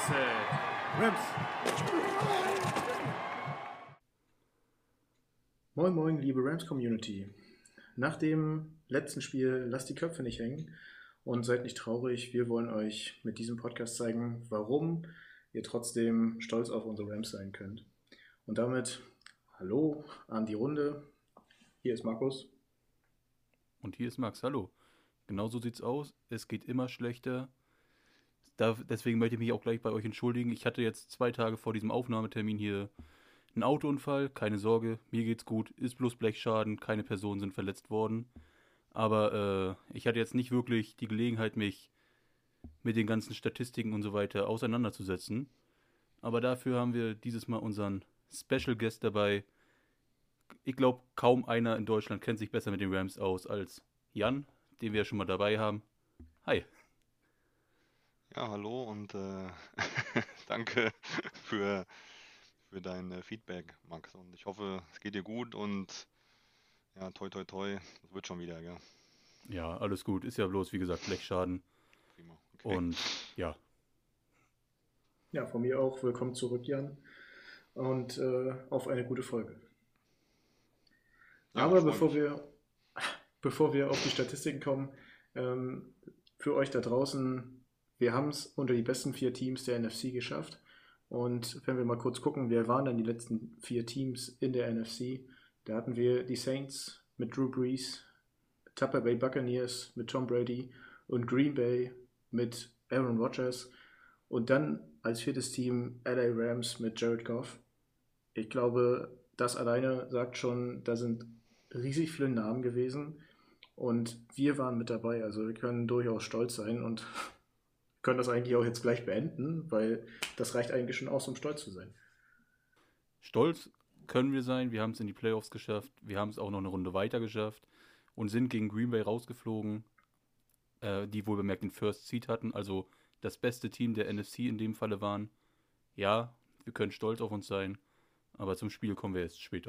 said, Rams. Moin moin, liebe Rams-Community. Nach dem letzten Spiel lasst die Köpfe nicht hängen und seid nicht traurig. Wir wollen euch mit diesem Podcast zeigen, warum ihr trotzdem stolz auf unsere Rams sein könnt. Und damit hallo an die Runde. Hier ist Markus. Und hier ist Max, hallo. Genau so sieht's aus. Es geht immer schlechter. Deswegen möchte ich mich auch gleich bei euch entschuldigen. Ich hatte jetzt 2 Tage vor diesem Aufnahmetermin hier einen Autounfall. Keine Sorge, mir geht's gut. Ist bloß Blechschaden. Keine Personen sind verletzt worden. Aber ich hatte jetzt nicht wirklich die Gelegenheit, mich mit den ganzen Statistiken und so weiter auseinanderzusetzen. Aber dafür haben wir dieses Mal unseren Special Guest dabei. Ich glaube, kaum einer in Deutschland kennt sich besser mit den Rams aus als Jan, den wir ja schon mal dabei haben. Hi. Ja, hallo und danke für dein Feedback, Max. Und ich hoffe, es geht dir gut und ja, toi toi toi, das wird schon wieder, gell? Ja, alles gut. Ist ja bloß, wie gesagt, Blechschaden. Prima. Okay. Und ja. Ja, von mir auch. Willkommen zurück, Jan. Und auf eine gute Folge. Ja, Aber ich freu bevor mich. wir auf die Statistiken kommen, für euch da draußen, wir haben es unter die besten 4 Teams der NFC geschafft. Und wenn wir mal kurz gucken, wer waren dann die letzten 4 Teams in der NFC? Da hatten wir die Saints mit Drew Brees, Tampa Bay Buccaneers mit Tom Brady und Green Bay mit Aaron Rodgers. Und dann als 4. Team LA Rams mit Jared Goff. Ich glaube, das alleine sagt schon, da sind riesig viele Namen gewesen und wir waren mit dabei. Also wir können durchaus stolz sein und können das eigentlich auch jetzt gleich beenden, weil das reicht eigentlich schon aus, um stolz zu sein. Stolz können wir sein. Wir haben es in die Playoffs geschafft. Wir haben es auch noch eine Runde weiter geschafft und sind gegen Green Bay rausgeflogen, die wohl bemerkt den First Seed hatten, also das beste Team der NFC in dem Falle waren. Ja, wir können stolz auf uns sein, aber zum Spiel kommen wir erst später.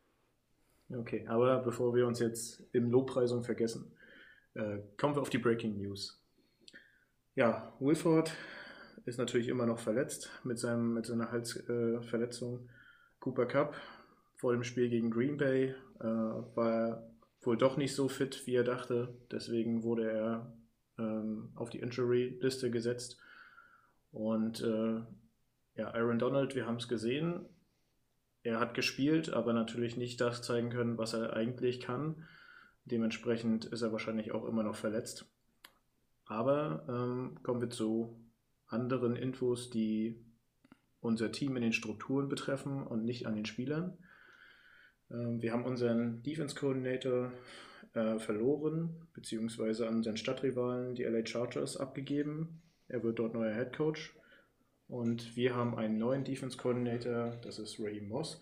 Okay, aber bevor wir uns jetzt in Lobpreisung vergessen, kommen wir auf die Breaking News. Ja, Wilford ist natürlich immer noch verletzt mit seiner Halsverletzung. Cooper Kupp vor dem Spiel gegen Green Bay war er wohl doch nicht so fit, wie er dachte. Deswegen wurde er auf die Injury-Liste gesetzt. Und ja, Aaron Donald, wir haben es gesehen. Er hat gespielt, aber natürlich nicht das zeigen können, was er eigentlich kann. Dementsprechend ist er wahrscheinlich auch immer noch verletzt. Aber kommen wir zu anderen Infos, die unser Team in den Strukturen betreffen und nicht an den Spielern. Wir haben unseren Defense Coordinator verloren, beziehungsweise an unseren Stadtrivalen, die LA Chargers, abgegeben. Er wird dort neuer Head Coach. Und wir haben einen neuen Defense Coordinator, das ist Raheem Moss.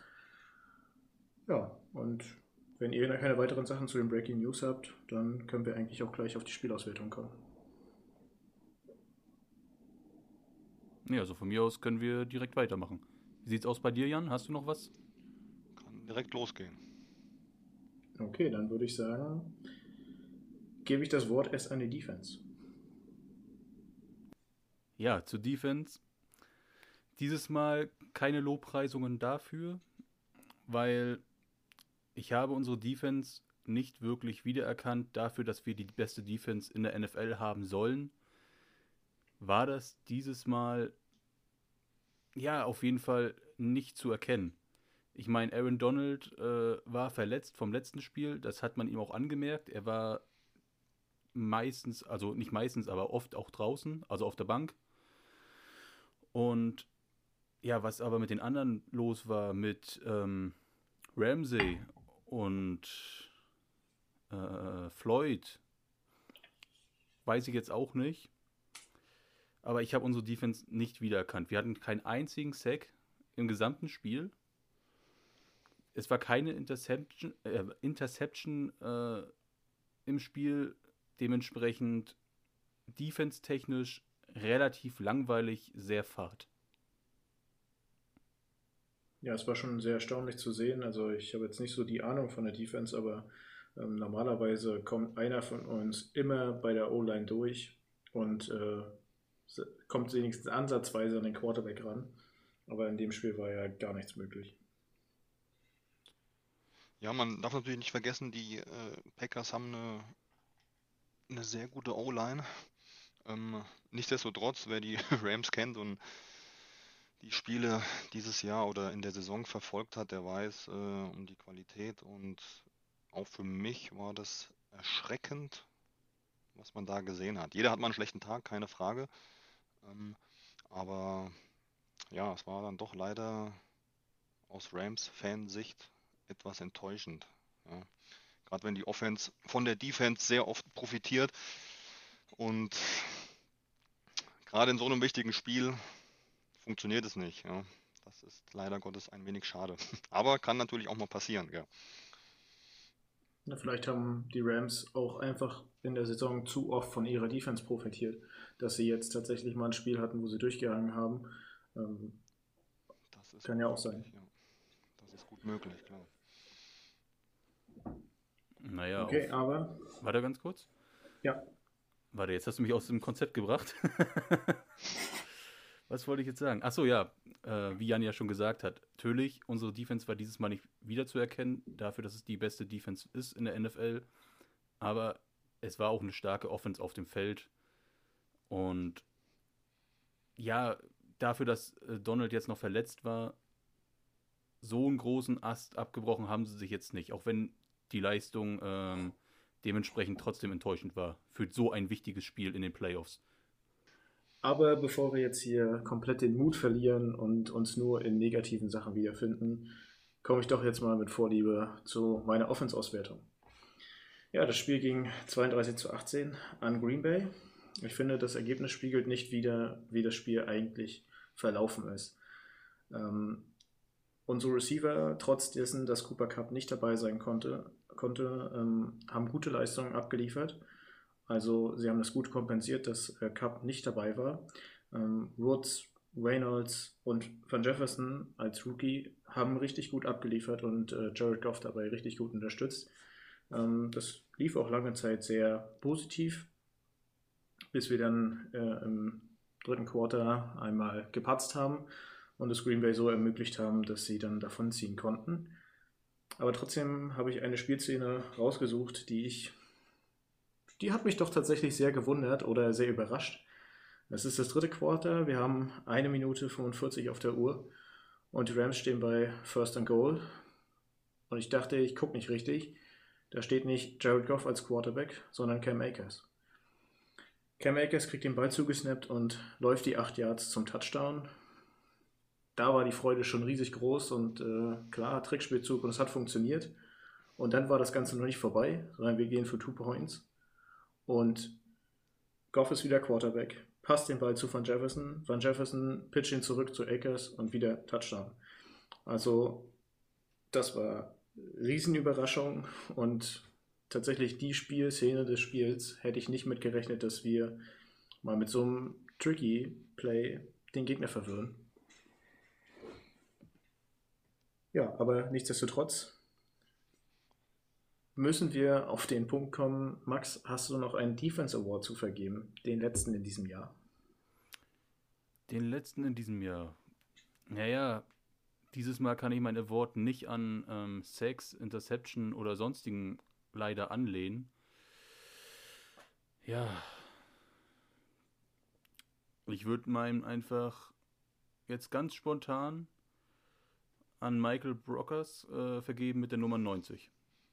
Ja, und wenn ihr keine weiteren Sachen zu den Breaking News habt, dann können wir eigentlich auch gleich auf die Spielauswertung kommen. Ja, also von mir aus können wir direkt weitermachen. Wie sieht's aus bei dir, Jan? Hast du noch was? Kann direkt losgehen. Okay, dann würde ich sagen, gebe ich das Wort erst an die Defense. Ja, zur Defense. Dieses Mal keine Lobpreisungen dafür, weil ich habe unsere Defense nicht wirklich wiedererkannt dafür, dass wir die beste Defense in der NFL haben sollen. War das dieses Mal ja auf jeden Fall nicht zu erkennen. Ich meine, Aaron Donald war verletzt vom letzten Spiel, das hat man ihm auch angemerkt. Er war meistens, also nicht meistens, aber oft auch draußen, also auf der Bank. Und ja, was aber mit den anderen los war, mit Ramsey und Floyd, weiß ich jetzt auch nicht. Aber ich habe unsere Defense nicht wiedererkannt. Wir hatten keinen einzigen Sack im gesamten Spiel. Es war keine Interception im Spiel. Dementsprechend defense-technisch relativ langweilig, sehr fad. Ja, es war schon sehr erstaunlich zu sehen. Also ich habe jetzt nicht so die Ahnung von der Defense, aber normalerweise kommt einer von uns immer bei der O-Line durch und kommt wenigstens ansatzweise an den Quarterback ran. Aber in dem Spiel war ja gar nichts möglich. Ja, man darf natürlich nicht vergessen, die Packers haben eine sehr gute O-Line. Nichtsdestotrotz, wer die Rams kennt und die Spiele dieses Jahr oder in der Saison verfolgt hat, der weiß um die Qualität, und auch für mich war das erschreckend, was man da gesehen hat. Jeder hat mal einen schlechten Tag, keine Frage, aber ja, es war dann doch leider aus Rams-Fansicht etwas enttäuschend. Ja. Gerade wenn die Offense von der Defense sehr oft profitiert, und gerade in so einem wichtigen Spiel funktioniert es nicht. Ja. Das ist leider Gottes ein wenig schade. Aber kann natürlich auch mal passieren. Ja. Ja, vielleicht haben die Rams auch einfach in der Saison zu oft von ihrer Defense profitiert, dass sie jetzt tatsächlich mal ein Spiel hatten, wo sie durchgehangen haben. Das ist Kann gut ja auch sein. möglich, ja. Das ist gut möglich, klar. Naja, Okay, aber warte ganz kurz. ja, Warte, jetzt hast du mich aus dem Konzept gebracht. Was wollte ich jetzt sagen? Achso, ja, wie Jan ja schon gesagt hat, natürlich, unsere Defense war dieses Mal nicht wiederzuerkennen, dafür, dass es die beste Defense ist in der NFL. Aber es war auch eine starke Offense auf dem Feld. Und ja, dafür, dass Donald jetzt noch verletzt war, so einen großen Ast abgebrochen haben sie sich jetzt nicht. Auch wenn die Leistung dementsprechend trotzdem enttäuschend war für so ein wichtiges Spiel in den Playoffs. aber bevor wir jetzt hier komplett den Mut verlieren und uns nur in negativen Sachen wiederfinden, komme ich doch jetzt mal mit Vorliebe zu meiner Offense-Auswertung. Ja, das Spiel ging 32-18 an Green Bay. Ich finde, das Ergebnis spiegelt nicht wider, wie das Spiel eigentlich verlaufen ist. Unsere Receiver, trotz dessen, dass Cooper Kupp nicht dabei sein konnte, haben gute Leistungen abgeliefert. Also sie haben das gut kompensiert, dass Kupp nicht dabei war. Woods, Reynolds und Van Jefferson als Rookie haben richtig gut abgeliefert und Jared Goff dabei richtig gut unterstützt. Das lief auch lange Zeit sehr positiv, bis wir dann im dritten Quarter einmal gepatzt haben und es Green Bay so ermöglicht haben, dass sie dann davonziehen konnten. Aber trotzdem habe ich eine Spielszene rausgesucht, die hat mich doch tatsächlich sehr gewundert oder sehr überrascht. Es ist das dritte Quarter, wir haben 1 Minute 45 auf der Uhr und die Rams stehen bei First and Goal. Und ich dachte, ich gucke nicht richtig. Da steht nicht Jared Goff als Quarterback, sondern Cam Akers. Cam Akers kriegt den Ball zugesnappt und läuft die 8 Yards zum Touchdown. Da war die Freude schon riesig groß und klar, Trickspielzug und es hat funktioniert. Und dann war das Ganze noch nicht vorbei, sondern wir gehen für 2 Points. Und Goff ist wieder Quarterback, passt den Ball zu Van Jefferson. Van Jefferson pitcht ihn zurück zu Akers und wieder Touchdown. Also das war Riesenüberraschung und tatsächlich die Spielszene des Spiels hätte ich nicht mitgerechnet, dass wir mal mit so einem tricky Play den Gegner verwirren. Ja, aber nichtsdestotrotz müssen wir auf den Punkt kommen. Max, hast du noch einen Defense Award zu vergeben? Den letzten in diesem Jahr? Den letzten in diesem Jahr. Naja, dieses Mal kann ich mein Award nicht an Sacks, Interception oder sonstigen leider anlehnen. Ja. Ich würde meinen einfach jetzt ganz spontan an Michael Brockers vergeben mit der Nummer 90.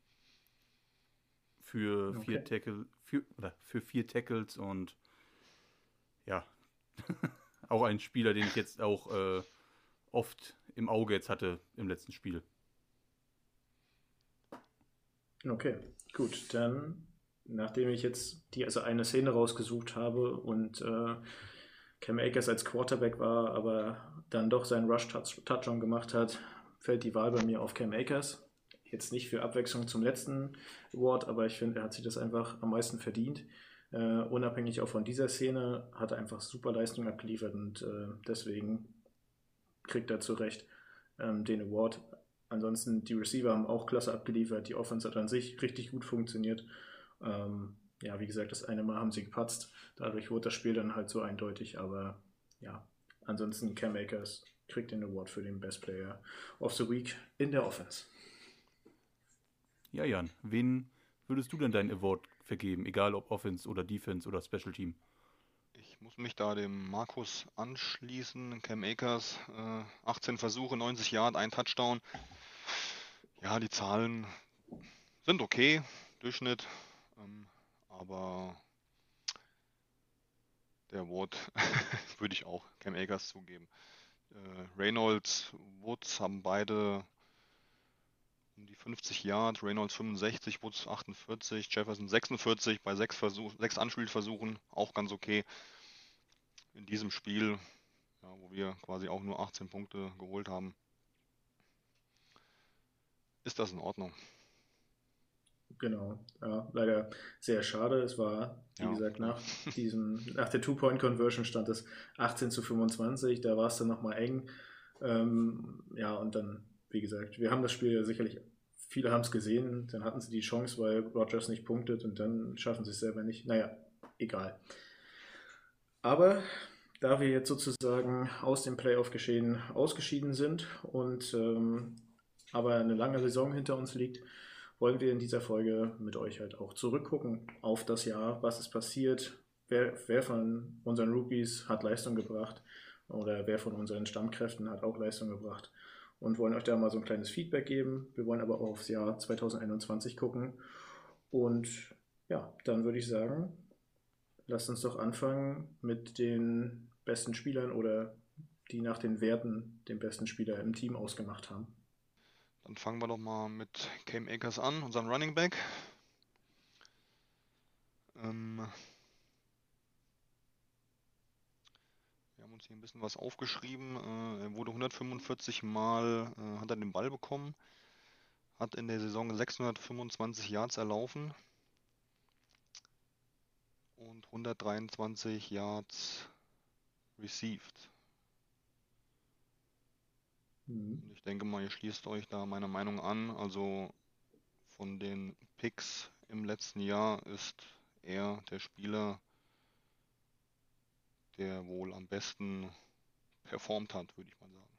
Für Okay. 4 Tackle, für 4 Tackles und ja, auch ein Spieler, den ich jetzt auch oft im Auge jetzt hatte im letzten Spiel. Okay, gut. Dann, nachdem ich jetzt eine Szene rausgesucht habe und Cam Akers als Quarterback war, aber dann doch seinen Rush-Touchdown gemacht hat, fällt die Wahl bei mir auf Cam Akers. Jetzt nicht für Abwechslung zum letzten Award, aber ich finde, er hat sich das einfach am meisten verdient. Unabhängig auch von dieser Szene hat er einfach super Leistung abgeliefert und deswegen kriegt er zu Recht den Award. Ansonsten, die Receiver haben auch klasse abgeliefert, die Offense hat an sich richtig gut funktioniert. ja, wie gesagt, das eine Mal haben sie gepatzt. Dadurch wurde das Spiel dann halt so eindeutig. Aber ja, ansonsten Cam Akers kriegt den Award für den Best Player of the Week in der Offense. Ja, Jan, wen würdest du denn deinen Award vergeben? Egal ob Offense oder Defense oder Special Team. Ich muss mich da dem Markus anschließen. Cam Akers, 18 Versuche, 90 Yard, ein Touchdown. Ja, die Zahlen sind okay, Durchschnitt, aber der Award würde ich auch Cam Akers zugeben. Reynolds, Woods haben beide um die 50 Yard, Reynolds 65, Woods 48, Jefferson 46 bei 6 Anspielversuchen, auch ganz okay. In diesem Spiel, ja, wo wir quasi auch nur 18 Punkte geholt haben, ist das in Ordnung. Genau, ja, leider sehr schade. Es war, wie Ja, gesagt, klar. nach der Two-Point-Conversion stand es 18-25, da war es dann nochmal eng. Ja, und dann, wie gesagt, wir haben das Spiel ja sicherlich, viele haben es gesehen, dann hatten sie die Chance, weil Rodgers nicht punktet und dann schaffen sie es selber nicht. Naja, egal. Aber da wir jetzt sozusagen aus dem Playoff-Geschehen ausgeschieden sind und aber eine lange Saison hinter uns liegt, wollen wir in dieser Folge mit euch halt auch zurückgucken auf das Jahr, was ist passiert, wer von unseren Rookies hat Leistung gebracht oder wer von unseren Stammkräften hat auch Leistung gebracht und wollen euch da mal so ein kleines Feedback geben. Wir wollen aber auch aufs Jahr 2021 gucken und ja, dann würde ich sagen, lasst uns doch anfangen mit den besten Spielern oder die nach den Werten den besten Spieler im Team ausgemacht haben. Dann fangen wir doch mal mit Cam Akers an, unserem Running Back. Wir haben uns hier ein bisschen was aufgeschrieben. Er wurde 145 Mal hat er den Ball bekommen, hat in der Saison 625 Yards erlaufen und 123 Yards received. Und ich denke mal, ihr schließt euch da meiner Meinung an. Also von den Picks im letzten Jahr ist er der Spieler, der wohl am besten performt hat, würde ich mal sagen.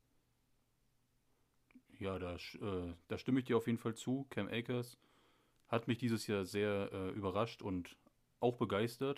Ja, da stimme ich dir auf jeden Fall zu. Cam Akers hat mich dieses Jahr sehr überrascht und auch begeistert.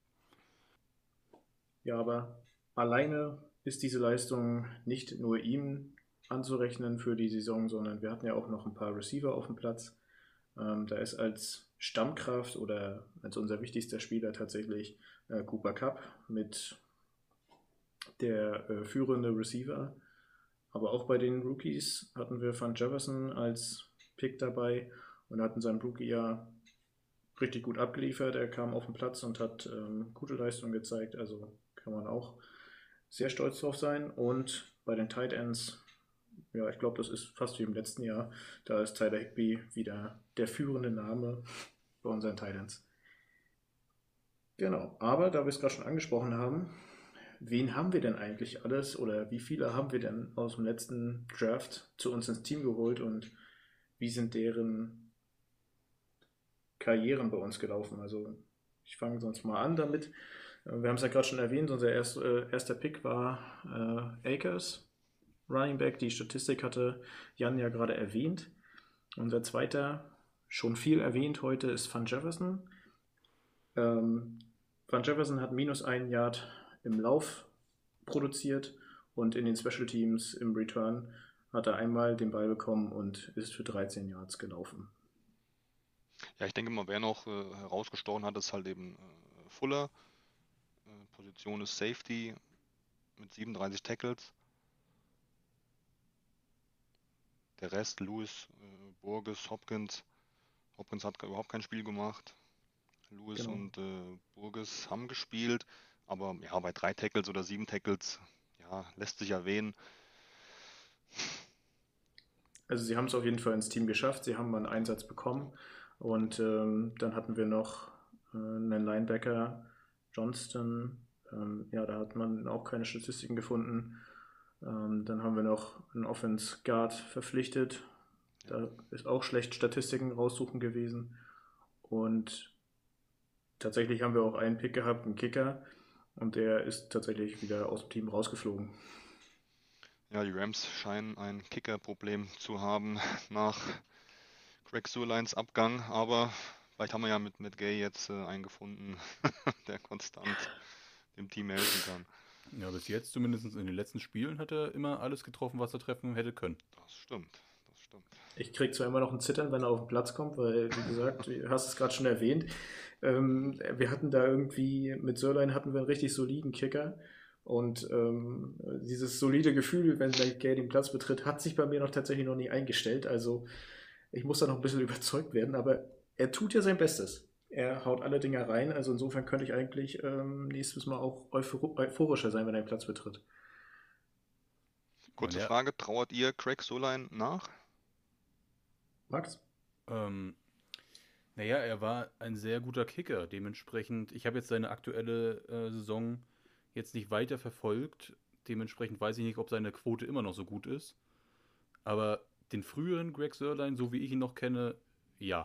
Ja, aber alleine ist diese Leistung nicht nur ihm anzurechnen für die Saison, sondern wir hatten ja auch noch ein paar Receiver auf dem Platz. Da ist als Stammkraft oder als unser wichtigster Spieler tatsächlich Cooper Kupp mit der führende Receiver. Aber auch bei den Rookies hatten wir Van Jefferson als Pick dabei und hatten sein Rookie-Jahr richtig gut abgeliefert. Er kam auf den Platz und hat gute Leistung gezeigt. Also kann man auch sehr stolz drauf sein. Und bei den Tight Ends, ja, ich glaube, das ist fast wie im letzten Jahr. Da ist Tyler Higbee wieder der führende Name bei unseren Tight Ends. Genau, aber da wir es gerade schon angesprochen haben, wen haben wir denn eigentlich alles oder wie viele haben wir denn aus dem letzten Draft zu uns ins Team geholt und wie sind deren Karrieren bei uns gelaufen? Also ich fange sonst mal an damit. Wir haben es ja gerade schon erwähnt, unser erster Pick war Akers, Running Back. Die Statistik hatte Jan ja gerade erwähnt. Unser zweiter, schon viel erwähnt heute, ist Van Jefferson. Van Jefferson hat -1 Yard im Lauf produziert und in den Special Teams im Return hat er einmal den Ball bekommen und ist für 13 Yards gelaufen. Ja, ich denke mal, wer noch herausgestochen hat, ist halt eben Fuller. Position ist Safety mit 37 Tackles. Der Rest, Lewis, Burgess, Hopkins. Hopkins hat überhaupt kein Spiel gemacht. Lewis Genau. und Burgess haben gespielt, aber ja, bei 3 Tackles oder 7 Tackles, ja, lässt sich erwähnen. Also sie haben es auf jeden Fall ins Team geschafft, sie haben mal einen Einsatz bekommen und dann hatten wir noch einen Linebacker, Johnston, ja, da hat man auch keine Statistiken gefunden. Dann haben wir noch einen Offense Guard verpflichtet, da ist auch schlecht Statistiken raussuchen gewesen und tatsächlich haben wir auch einen Pick gehabt, einen Kicker, und der ist tatsächlich wieder aus dem Team rausgeflogen. Ja, die Rams scheinen ein Kicker-Problem zu haben nach Greg Zuerleins Abgang, aber vielleicht haben wir ja mit Gay jetzt einen gefunden, der konstant dem Team helfen kann. Ja, bis jetzt, zumindest in den letzten Spielen, hat er immer alles getroffen, was er treffen hätte können. Das stimmt, das stimmt. Ich kriege zwar immer noch ein Zittern, wenn er auf den Platz kommt, weil, wie gesagt, du hast es gerade schon erwähnt, wir hatten da irgendwie, mit Sörlein hatten wir einen richtig soliden Kicker, und dieses solide Gefühl, wenn Gay den Platz betritt, hat sich bei mir noch tatsächlich noch nie eingestellt. Also ich muss da noch ein bisschen überzeugt werden, aber er tut ja sein Bestes. Er haut alle Dinger rein, also insofern könnte ich eigentlich nächstes Mal auch euphorischer sein, wenn er den Platz betritt. Kurze Ja, Frage, trauert ihr Craig Zuerlein nach? Max? naja, er war ein sehr guter Kicker. Dementsprechend, ich habe jetzt seine aktuelle Saison jetzt nicht weiter verfolgt. Dementsprechend weiß ich nicht, ob seine Quote immer noch so gut ist. Aber den früheren Greg Sörlein, so wie ich ihn noch kenne, ja.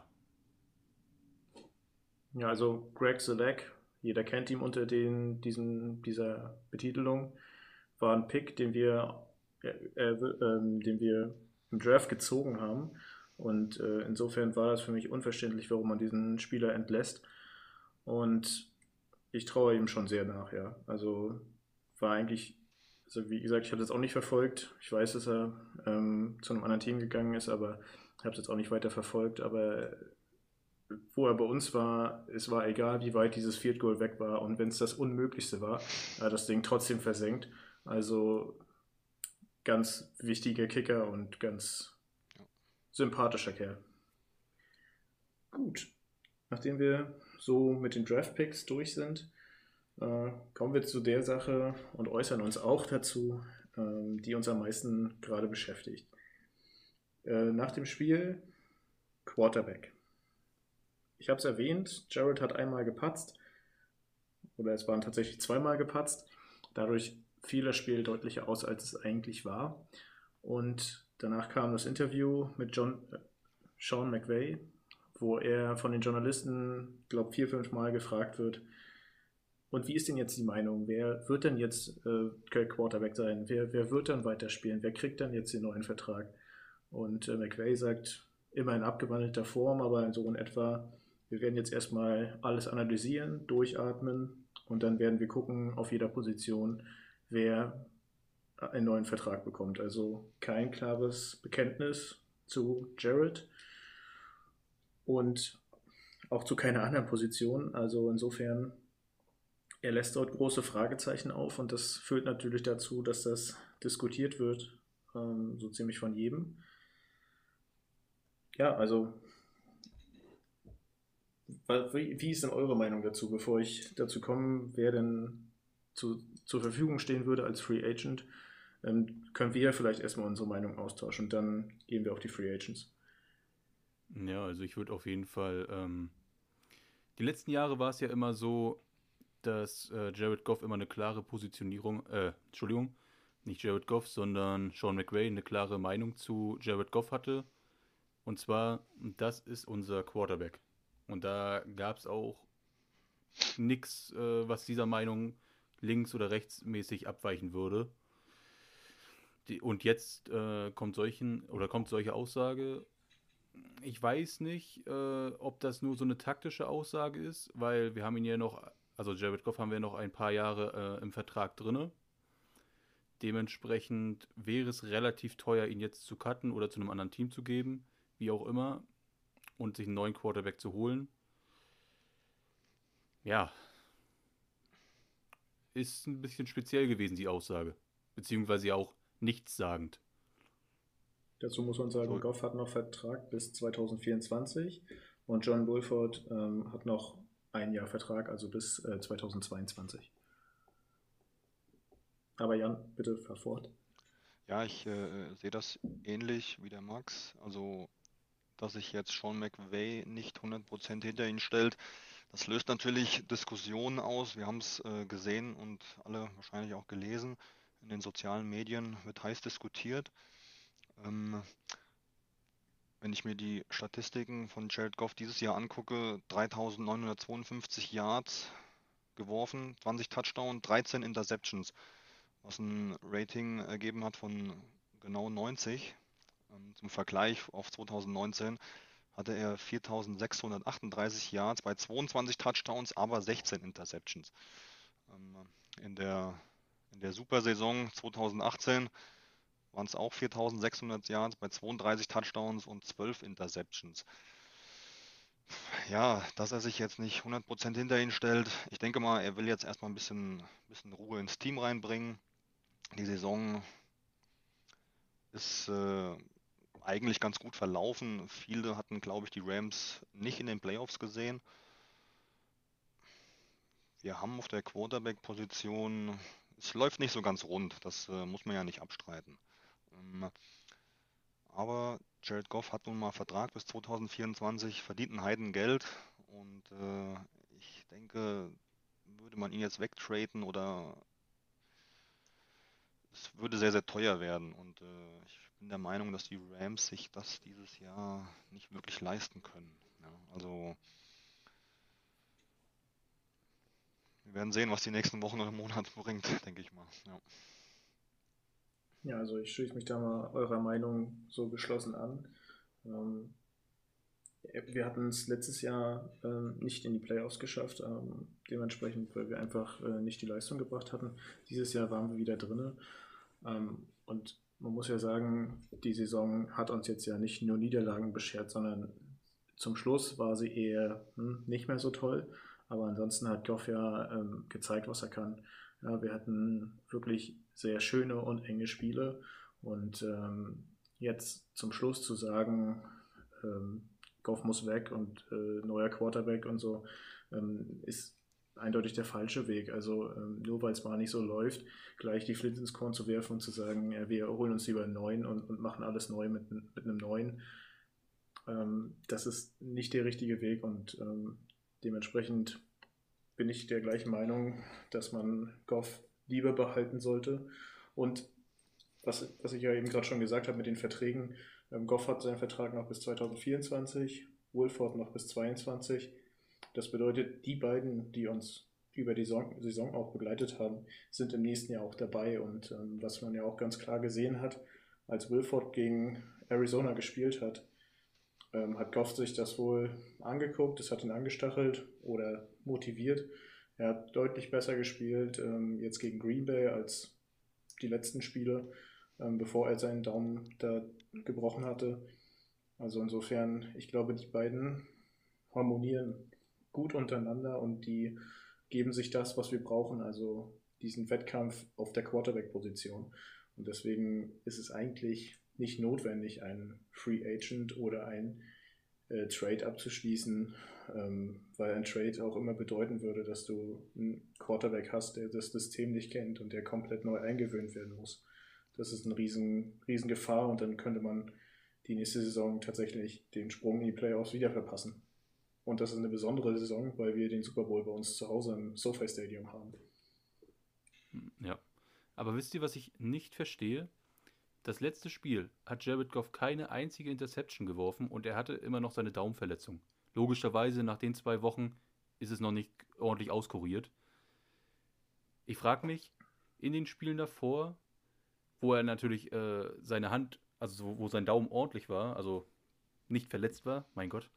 Ja, also Greg Selleck, jeder kennt ihn unter dieser Betitelung, war ein Pick, den wir im Draft gezogen haben. Und insofern war es für mich unverständlich, warum man diesen Spieler entlässt. Und ich traue ihm schon sehr nach, ja. Also war eigentlich, also wie gesagt, ich habe das auch nicht verfolgt. Ich weiß, dass er zu einem anderen Team gegangen ist, aber ich habe es jetzt auch nicht weiter verfolgt. Aber wo er bei uns war, es war egal, wie weit dieses Field Goal weg war. Und wenn es das Unmöglichste war, er hat das Ding trotzdem versenkt. Also ganz wichtiger Kicker und ganz sympathischer Kerl. Gut, nachdem wir so mit den Draft-Picks durch sind, kommen wir zu der Sache und äußern uns auch dazu, die uns am meisten gerade beschäftigt. Nach dem Spiel Quarterback. Ich habe es erwähnt, Jared hat einmal gepatzt, oder es waren tatsächlich zweimal gepatzt. Dadurch fiel das Spiel deutlicher aus, als es eigentlich war. Und danach kam das Interview mit Sean McVay, wo er von den Journalisten, glaube ich, 4-5 Mal gefragt wird, und wie ist denn jetzt die Meinung? Wer wird denn jetzt Quarterback sein? Wer wird dann weiterspielen? Wer kriegt dann jetzt den neuen Vertrag? Und McVay sagt, immer in abgewandelter Form, aber so in etwa, wir werden jetzt erstmal alles analysieren, durchatmen, und dann werden wir gucken auf jeder Position, wer einen neuen Vertrag bekommt. Also kein klares Bekenntnis zu Jared und auch zu keiner anderen Position. Also insofern, er lässt dort große Fragezeichen auf, und das führt natürlich dazu, dass das diskutiert wird, so ziemlich von jedem. Ja, also wie ist denn eure Meinung dazu, bevor ich dazu komme, wer denn zur Verfügung stehen würde als Free Agent? Können wir vielleicht erstmal unsere Meinung austauschen und dann gehen wir auf die Free Agents. Ja, also ich würde auf jeden Fall. Die letzten Jahre war es ja immer so, dass Jared Goff immer eine klare Positionierung, Entschuldigung, nicht Jared Goff, sondern Sean McVay eine klare Meinung zu Jared Goff hatte. Und zwar, das ist unser Quarterback. Und da gab es auch nichts, was dieser Meinung links- oder rechtsmäßig abweichen würde. Und jetzt kommt solche Aussage. Ich weiß nicht, ob das nur so eine taktische Aussage ist, weil wir haben ihn ja noch, also Jared Goff haben wir noch ein paar Jahre im Vertrag drinne. Dementsprechend wäre es relativ teuer, ihn jetzt zu cutten oder zu einem anderen Team zu geben, wie auch immer, und sich einen neuen Quarterback zu holen. Ja, ist ein bisschen speziell gewesen, die Aussage. Beziehungsweise ja auch nichtssagend. Dazu muss man sagen, So, Goff hat noch Vertrag bis 2024 und John Wolford hat noch ein Jahr Vertrag, also bis 2022. Aber Jan, bitte fahr fort. ja, ich sehe das ähnlich wie der Max. Also, dass sich jetzt Sean McVay nicht 100% hinter ihn stellt, das löst natürlich Diskussionen aus. Wir haben es gesehen und alle wahrscheinlich auch gelesen. In den sozialen Medien wird heiß diskutiert. Ähm, wenn ich mir die Statistiken von Jared Goff dieses Jahr angucke, 3.952 Yards geworfen, 20 Touchdowns, 13 Interceptions, was ein Rating ergeben hat von genau 90. Zum Vergleich auf 2019 hatte er 4.638 Yards bei 22 Touchdowns, aber 16 Interceptions. In der Supersaison 2018 waren es auch 4.600 Yards bei 32 Touchdowns und 12 Interceptions. Ja, dass er sich jetzt nicht 100% hinter ihn stellt. Ich denke mal, er will jetzt erstmal ein bisschen Ruhe ins Team reinbringen. Die Saison ist eigentlich ganz gut verlaufen. Viele hatten, glaube ich, die Rams nicht in den Playoffs gesehen. Wir haben auf der Quarterback-Position, es läuft nicht so ganz rund, das muss man ja nicht abstreiten. Aber Jared Goff hat nun mal Vertrag bis 2024, verdient ein Heidengeld und ich denke, würde man ihn jetzt wegtraden oder es würde sehr, sehr teuer werden und ich bin der Meinung, dass die Rams sich das dieses Jahr nicht wirklich leisten können. Ja, also wir werden sehen, was die nächsten Wochen oder Monate bringt, denke ich mal. Ja. Ja, also ich schließe mich da mal eurer Meinung so geschlossen an. Wir hatten es letztes Jahr nicht in die Playoffs geschafft, dementsprechend, weil wir einfach nicht die Leistung gebracht hatten. Dieses Jahr waren wir wieder drin. Und man muss ja sagen, die Saison hat uns jetzt ja nicht nur Niederlagen beschert, sondern zum Schluss war sie eher nicht mehr so toll. Aber ansonsten hat Goff ja gezeigt, was er kann. Ja, wir hatten wirklich sehr schöne und enge Spiele. Und jetzt zum Schluss zu sagen, Goff muss weg und neuer Quarterback und so, ist eindeutig der falsche Weg. Also nur weil es mal nicht so läuft, gleich die Flinte ins Korn zu werfen und zu sagen, ja, wir holen uns lieber einen neuen und machen alles neu mit einem neuen. Das ist nicht der richtige Weg und dementsprechend bin ich der gleichen Meinung, dass man Goff lieber behalten sollte. Und was ich ja eben gerade schon gesagt habe mit den Verträgen, Goff hat seinen Vertrag noch bis 2024, Wolford noch bis 2022. Das bedeutet, die beiden, die uns über die Saison auch begleitet haben, sind im nächsten Jahr auch dabei. Und was man ja auch ganz klar gesehen hat, als Wolford gegen Arizona gespielt hat, hat Goff sich das wohl angeguckt, es hat ihn angestachelt oder motiviert. Er hat deutlich besser gespielt jetzt gegen Green Bay als die letzten Spiele, bevor er seinen Daumen da gebrochen hatte. Also insofern, ich glaube, die beiden harmonieren gut untereinander und die geben sich das, was wir brauchen, also diesen Wettkampf auf der Quarterback-Position. Und deswegen ist es eigentlich nicht notwendig, einen Free Agent oder ein Trade abzuschließen, weil ein Trade auch immer bedeuten würde, dass du einen Quarterback hast, der das System nicht kennt und der komplett neu eingewöhnt werden muss. Das ist eine riesen Gefahr und dann könnte man die nächste Saison tatsächlich den Sprung in die Playoffs wieder verpassen. Und das ist eine besondere Saison, weil wir den Super Bowl bei uns zu Hause im SoFi Stadium haben. Ja, aber wisst ihr, was ich nicht verstehe? Das letzte Spiel hat Jared Goff keine einzige Interception geworfen und er hatte immer noch seine Daumenverletzung. Logischerweise nach den 2 Wochen ist es noch nicht ordentlich auskuriert. Ich frage mich, in den Spielen davor, wo er natürlich seine Hand, also wo sein Daumen ordentlich war, also nicht verletzt war, mein Gott,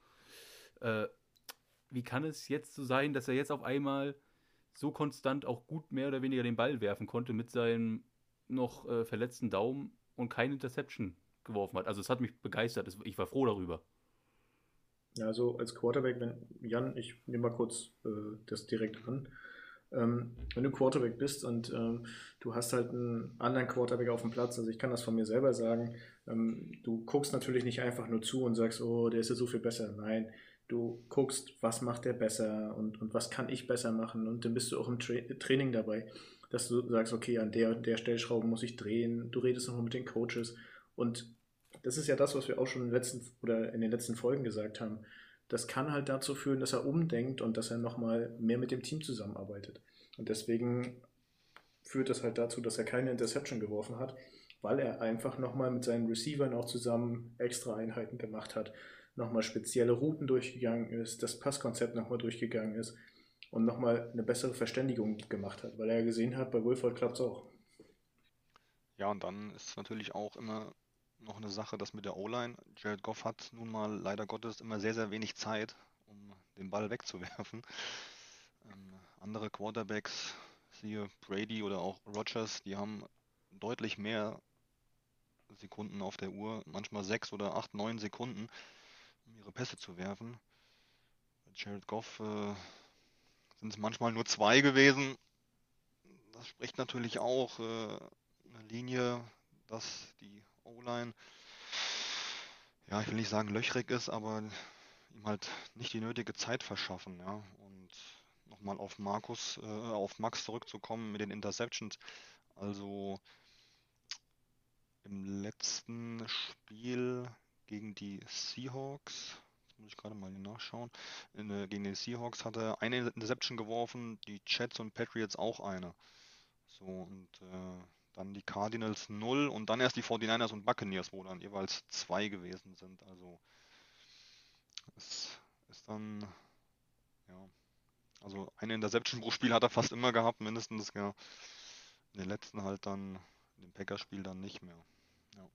wie kann es jetzt so sein, dass er jetzt auf einmal so konstant auch gut mehr oder weniger den Ball werfen konnte mit seinem noch verletzten Daumen und keine Interception geworfen hat? Also es hat mich begeistert, ich war froh darüber. Ja, also als Quarterback, Jan, ich nehme mal kurz das direkt an. Wenn du Quarterback bist und du hast halt einen anderen Quarterback auf dem Platz, also ich kann das von mir selber sagen, du guckst natürlich nicht einfach nur zu und sagst, oh, der ist ja so viel besser. Nein, du guckst, was macht der besser und was kann ich besser machen und dann bist du auch im Training dabei, dass du sagst, okay, an der und der Stellschraube muss ich drehen, du redest nochmal mit den Coaches und das ist ja das, was wir auch schon in den letzten Folgen gesagt haben. Das kann halt dazu führen, dass er umdenkt und dass er nochmal mehr mit dem Team zusammenarbeitet. Und deswegen führt das halt dazu, dass er keine Interception geworfen hat. weil er einfach nochmal mit seinen Receivern auch zusammen extra Einheiten gemacht hat, nochmal spezielle Routen durchgegangen ist, das Passkonzept nochmal durchgegangen ist und nochmal eine bessere Verständigung gemacht hat, weil er gesehen hat, bei Wolford klappt es auch. Ja, und dann ist natürlich auch immer noch eine Sache, das mit der O-Line. Jared Goff hat nun mal leider Gottes immer sehr, sehr wenig Zeit, um den Ball wegzuwerfen. Andere Quarterbacks, siehe Brady oder auch Rodgers, die haben deutlich mehr Sekunden auf der Uhr, manchmal 6 oder 8, 9 Sekunden, um ihre Pässe zu werfen. Bei Jared Goff sind es manchmal nur 2 gewesen. Das spricht natürlich auch eine Linie, dass die O-Line, ja, ich will nicht sagen löchrig ist, aber ihm halt nicht die nötige Zeit verschaffen, ja. Und nochmal auf auf Max zurückzukommen mit den Interceptions. Also im letzten Spiel gegen die Seahawks, jetzt muss ich gerade mal hier nachschauen, gegen die Seahawks hat er eine Interception geworfen, die Jets und Patriots auch eine. So, und dann die Cardinals 0 und dann erst die 49ers und Buccaneers, wo dann jeweils 2 gewesen sind. Also es ist dann, ja, also eine Interception pro Spiel hat er fast immer gehabt, mindestens, ja. In den letzten halt dann, in dem Packers-Spiel dann nicht mehr. Ja.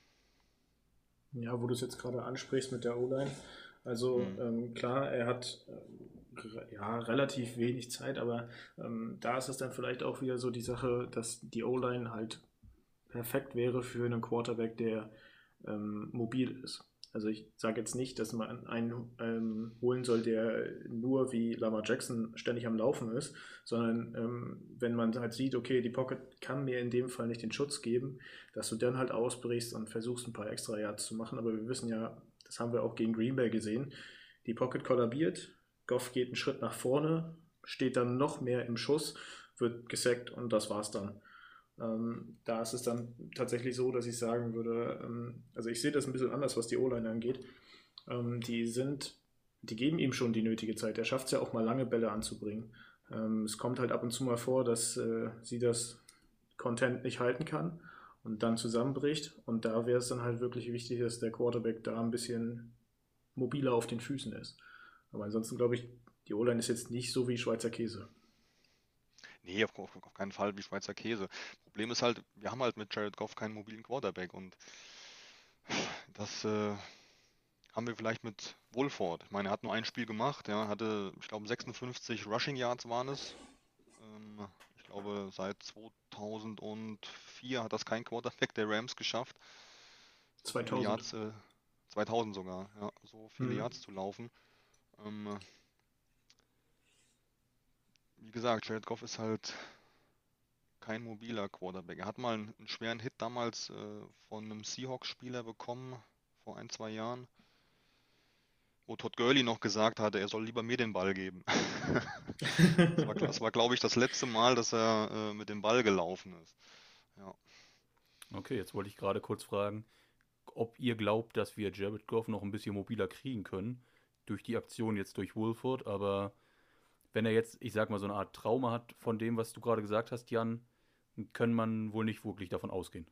Ja, wo du es jetzt gerade ansprichst mit der O-Line. Also Hm. klar, er hat ja, relativ wenig Zeit, aber da ist es dann vielleicht auch wieder so die Sache, dass die O-Line halt perfekt wäre für einen Quarterback, der mobil ist. Also ich sage jetzt nicht, dass man einen holen soll, der nur wie Lamar Jackson ständig am Laufen ist, sondern wenn man halt sieht, okay, die Pocket kann mir in dem Fall nicht den Schutz geben, dass du dann halt ausbrichst und versuchst ein paar extra Yards zu machen. Aber wir wissen ja, das haben wir auch gegen Green Bay gesehen, die Pocket kollabiert, Goff geht einen Schritt nach vorne, steht dann noch mehr im Schuss, wird gesackt und das war's dann. Da ist es dann tatsächlich so, dass ich sagen würde, also ich sehe das ein bisschen anders, was die O-Line angeht. Die die geben ihm schon die nötige Zeit. Er schafft es ja auch mal lange Bälle anzubringen. Es kommt halt ab und zu mal vor, dass sie das Content nicht halten kann und dann zusammenbricht. Und da wäre es dann halt wirklich wichtig, dass der Quarterback da ein bisschen mobiler auf den Füßen ist. Aber ansonsten glaube ich, die O-Line ist jetzt nicht so wie Schweizer Käse. Nee, auf keinen Fall wie Schweizer Käse. Problem ist halt, wir haben halt mit Jared Goff keinen mobilen Quarterback und das haben wir vielleicht mit Wolford. Ich meine, er hat nur ein Spiel gemacht, ja, hatte, ich glaube, 56 Rushing Yards waren es. Ich glaube, seit 2004 hat das kein Quarterback der Rams geschafft, so viele 2000. Yards, 2000 sogar, ja, so viele Hm. Yards zu laufen. Ähm, Wie gesagt, Jared Goff ist halt kein mobiler Quarterback. Er hat mal einen schweren Hit damals von einem Seahawks-Spieler bekommen, vor 1, 2 Jahren, wo Todd Gurley noch gesagt hatte, er soll lieber mir den Ball geben. Das war glaube ich, das letzte Mal, dass er mit dem Ball gelaufen ist. Ja. Okay, jetzt wollte ich gerade kurz fragen, ob ihr glaubt, dass wir Jared Goff noch ein bisschen mobiler kriegen können, durch die Aktion jetzt durch Wolford, aber wenn er jetzt, ich sag mal, so eine Art Trauma hat von dem, was du gerade gesagt hast, Jan, kann man wohl nicht wirklich davon ausgehen.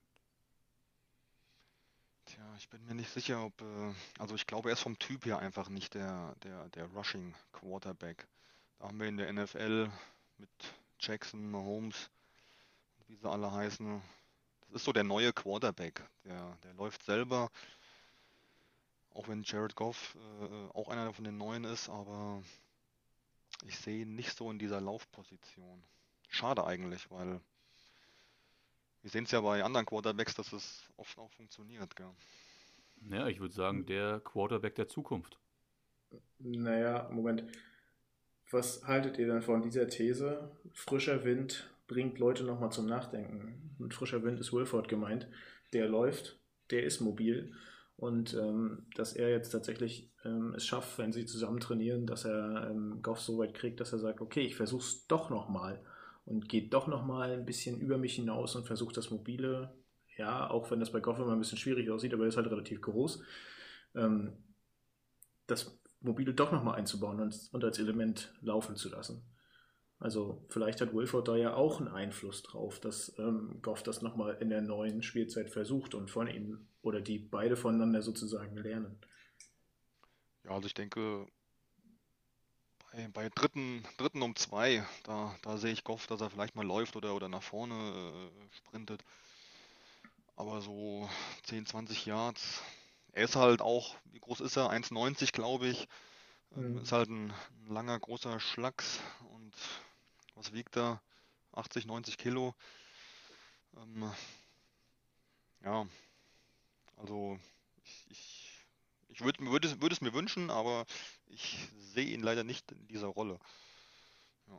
Tja, ich bin mir nicht sicher, also ich glaube, er ist vom Typ her einfach nicht der Rushing Quarterback. Da haben wir in der NFL mit Jackson, Mahomes, wie sie alle heißen. Das ist so der neue Quarterback. Der läuft selber, auch wenn Jared Goff auch einer von den Neuen ist, aber ich sehe ihn nicht so in dieser Laufposition. Schade eigentlich, weil wir sehen es ja bei anderen Quarterbacks, dass es oft auch funktioniert, gell? Ja, ich würde sagen, der Quarterback der Zukunft. Naja, Moment. Was haltet ihr denn von dieser These? Frischer Wind bringt Leute nochmal zum Nachdenken. Mit frischer Wind ist Wilford gemeint. Der läuft, der ist mobil. Und dass er jetzt tatsächlich es schafft, wenn sie zusammen trainieren, dass er Goff so weit kriegt, dass er sagt, okay, ich versuche es doch nochmal und geht doch nochmal ein bisschen über mich hinaus und versucht das Mobile, ja, auch wenn das bei Goff immer ein bisschen schwierig aussieht, aber er ist halt relativ groß, ähm, das Mobile doch nochmal einzubauen und als Element laufen zu lassen. Also vielleicht hat Wilford da ja auch einen Einfluss drauf, dass Goff das nochmal in der neuen Spielzeit versucht und von ihm oder die beide voneinander sozusagen lernen. Ja, also ich denke, bei dritten um zwei, da sehe ich Goff, dass er vielleicht mal läuft oder nach vorne sprintet. Aber so 10, 20 Yards. Er ist halt auch, wie groß ist er? 1,90 glaube ich. Ist Hm. halt ein langer, großer Schlacks. Und was wiegt er? 80, 90 Kilo. Ähm, ja, also ich, ich, ich würde es mir wünschen, aber ich sehe ihn leider nicht in dieser Rolle. Ja,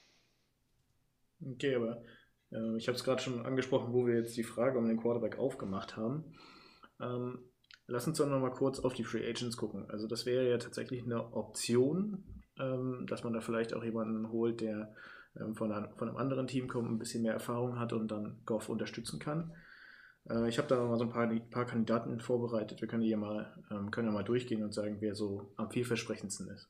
Okay, aber ich habe es gerade schon angesprochen, wo wir jetzt die Frage um den Quarterback aufgemacht haben. Ähm, Lass uns doch noch mal kurz auf die Free Agents gucken. Also das wäre ja tatsächlich eine Option, dass man da vielleicht auch jemanden holt, der von einem anderen Team kommt, ein bisschen mehr Erfahrung hat und dann Goff unterstützen kann. Ich habe da mal so ein paar Kandidaten vorbereitet. Wir können können ja mal durchgehen und sagen, wer so am vielversprechendsten ist.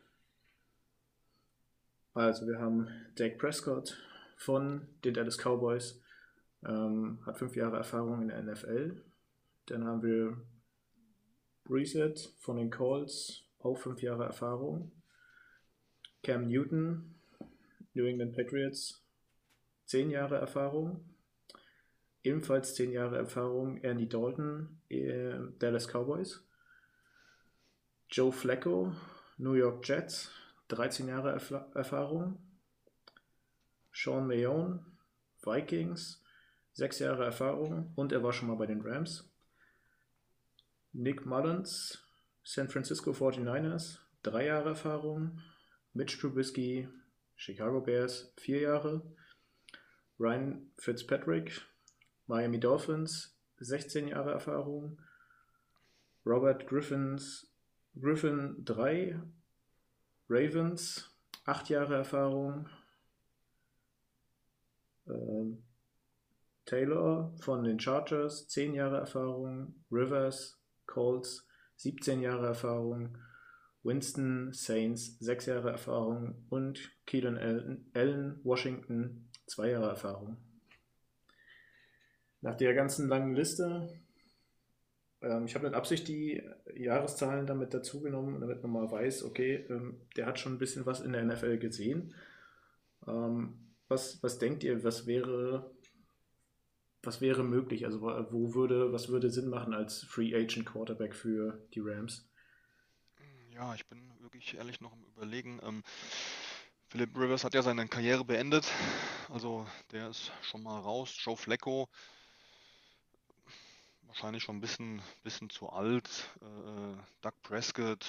Also wir haben Dak Prescott von den Dallas Cowboys, hat 5 Jahre Erfahrung in der NFL. Dann haben wir Brissett von den Colts, auch 5 Jahre Erfahrung. Cam Newton, New England Patriots, 10 Jahre Erfahrung. Ebenfalls 10 Jahre Erfahrung Andy Dalton, Dallas Cowboys. Joe Flacco, New York Jets, 13 Jahre Erfahrung. Sean Mayon, Vikings, 6 Jahre Erfahrung und er war schon mal bei den Rams. Nick Mullins, San Francisco 49ers, 3 Jahre Erfahrung. Mitch Trubisky, Chicago Bears, 4 Jahre. Ryan Fitzpatrick, Miami Dolphins, 16 Jahre Erfahrung. Robert Griffin 3, Ravens, 8 Jahre Erfahrung. Ähm, Taylor von den Chargers, 10 Jahre Erfahrung. Rivers, Colts, 17 Jahre Erfahrung. Winston, Saints, 6 Jahre Erfahrung. Und Keelan Allen, Washington, 2 Jahre Erfahrung. Nach der ganzen langen Liste, ich habe mit Absicht die Jahreszahlen damit dazugenommen, damit man mal weiß, okay, der hat schon ein bisschen was in der NFL gesehen. Was denkt ihr, was wäre möglich? Also was würde Sinn machen als Free Agent Quarterback für die Rams? ja, ich bin wirklich ehrlich noch am Überlegen. Philip Rivers hat ja seine Karriere beendet. Also der ist schon mal raus. Joe Flacco, wahrscheinlich schon ein bisschen zu alt. Doug Prescott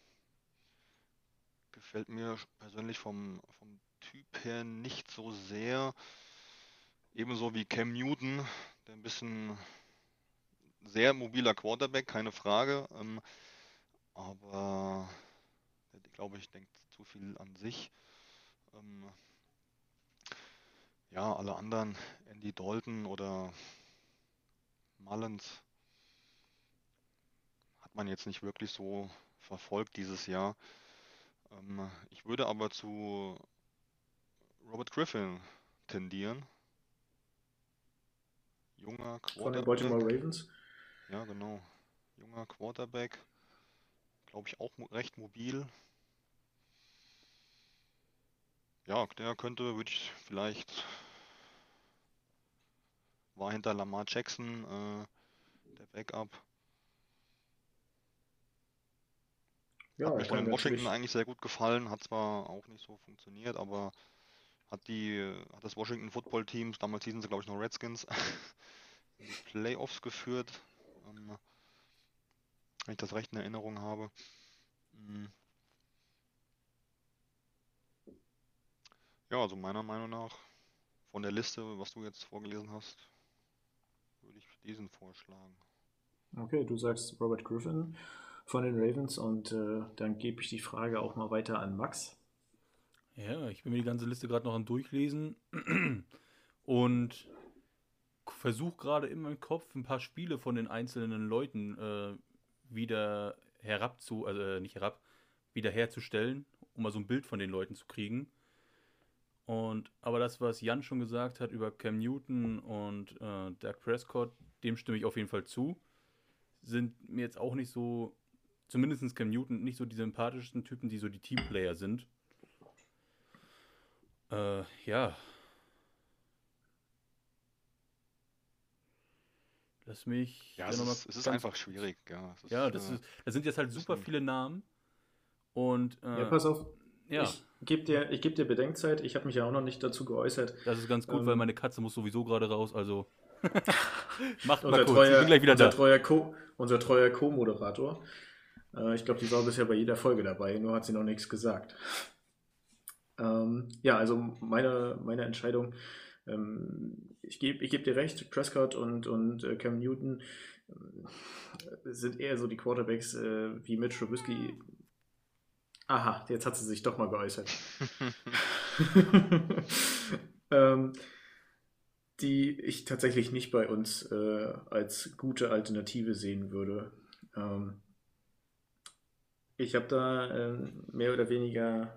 gefällt mir persönlich vom Typ her nicht so sehr. Ebenso wie Cam Newton, der ein bisschen sehr mobiler Quarterback, keine Frage. Aber der, glaube ich, denkt zu viel an sich. Ähm, ja, alle anderen, Andy Dalton oder Mullins, hat man jetzt nicht wirklich so verfolgt dieses Jahr. Ich würde aber zu Robert Griffin tendieren. Junger Von den Quarterback. Baltimore Ravens? Ja, genau. Junger Quarterback. Glaube ich auch recht mobil. Ja, der könnte, würde ich vielleicht, war hinter Lamar Jackson der Backup. Ja, Hat mir er schon kann in Washington natürlich. eigentlich sehr gut gefallen. Hat zwar auch nicht so funktioniert, aber hat das Washington Football Team, damals hießen sie glaube ich noch Redskins, in die Playoffs geführt, wenn ich das recht in Erinnerung habe. Mm, Ja, also meiner Meinung nach, von der Liste, was du jetzt vorgelesen hast, würde ich diesen vorschlagen. Okay, du sagst Robert Griffin von den Ravens und dann gebe ich die Frage auch mal weiter an Max. Ja, ich bin mir die ganze Liste gerade noch am Durchlesen und versuche gerade in meinem Kopf ein paar Spiele von den einzelnen Leuten wieder also nicht herab, wieder herzustellen, um mal so ein Bild von den Leuten zu kriegen. Aber das, was Jan schon gesagt hat über Cam Newton und Dak Prescott, dem stimme ich auf jeden Fall zu. Sind mir jetzt auch nicht so, zumindest Cam Newton, nicht so die sympathischsten Typen, die so die Teamplayer sind. Ja. Lass mich Ja, da nochmal es ist ganz einfach kurz. schwierig. Ja, es Ja, ist das sind jetzt halt ein super bisschen. viele Namen. Und Ja, pass auf, ja, ich geb dir Bedenkzeit. Ich habe mich ja auch noch nicht dazu geäußert. das ist ganz gut, weil Ähm, meine Katze muss sowieso gerade raus. Also macht mal unser kurz, ich bin gleich wieder da. Unser treuer Co-Moderator. Ich glaube, die war bisher bei jeder Folge dabei, nur hat sie noch nichts gesagt. Ja, also meine Entscheidung, ich geb dir recht, Prescott und Cam Newton sind eher so die Quarterbacks wie Mitch Trubisky. Aha, jetzt hat sie sich doch mal geäußert. ähm, die ich tatsächlich nicht bei uns als gute Alternative sehen würde. Ähm, ich habe da mehr oder weniger,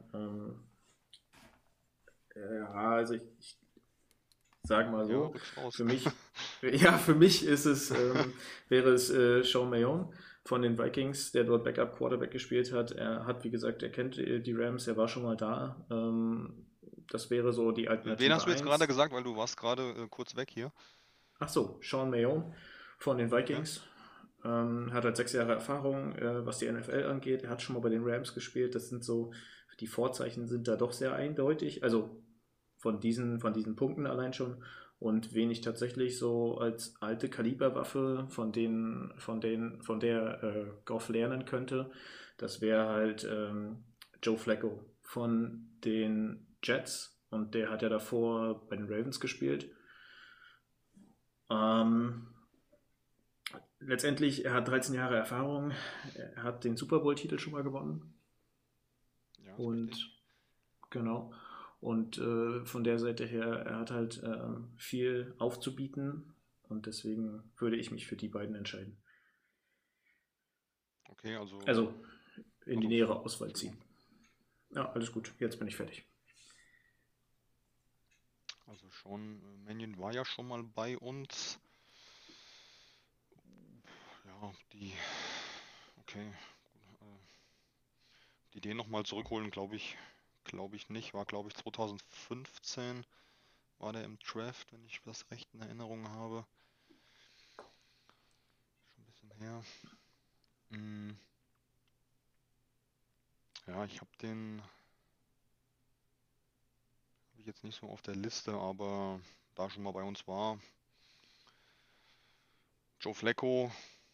ja, also ich sage mal Ja, so, rück's raus. für mich, ja, für mich wäre es Sean Mayon von den Vikings, der dort Backup Quarterback gespielt hat. Er hat, wie gesagt, er kennt die Rams, er war schon mal da. Das wäre so die Wen Alternative hast du jetzt gerade 1. gesagt, weil du warst gerade kurz weg hier? Ach so, Sean Mayon von den Okay. Vikings. Hat halt 6 Jahre Erfahrung, was die NFL angeht. Er hat schon mal bei den Rams gespielt. Das sind so, die Vorzeichen sind da doch sehr eindeutig. Also von diesen Punkten allein schon. Und wen ich tatsächlich so als alte Kaliberwaffe von der Goff lernen könnte, das wäre halt Joe Flacco von den Jets. Und der hat ja davor bei den Ravens gespielt. Ähm, Letztendlich, er hat 13 Jahre Erfahrung, er hat den Super Bowl-Titel schon mal gewonnen Ja, ist richtig. und genau. Und von der Seite her, er hat halt viel aufzubieten und deswegen würde ich mich für die beiden entscheiden. Okay, also, Also in die also, nähere Auswahl Entschuldigung. ziehen. Ja, alles gut, jetzt bin ich fertig. Also schon, Mannion war ja schon mal bei uns. Ja, okay, den nochmal zurückholen, glaube ich nicht. War, glaube ich, 2015 war der im Draft, wenn ich das recht in Erinnerung habe. Schon ein bisschen her. Hm, ja, habe ich jetzt nicht so auf der Liste, aber da schon mal bei uns war. Joe Flacco,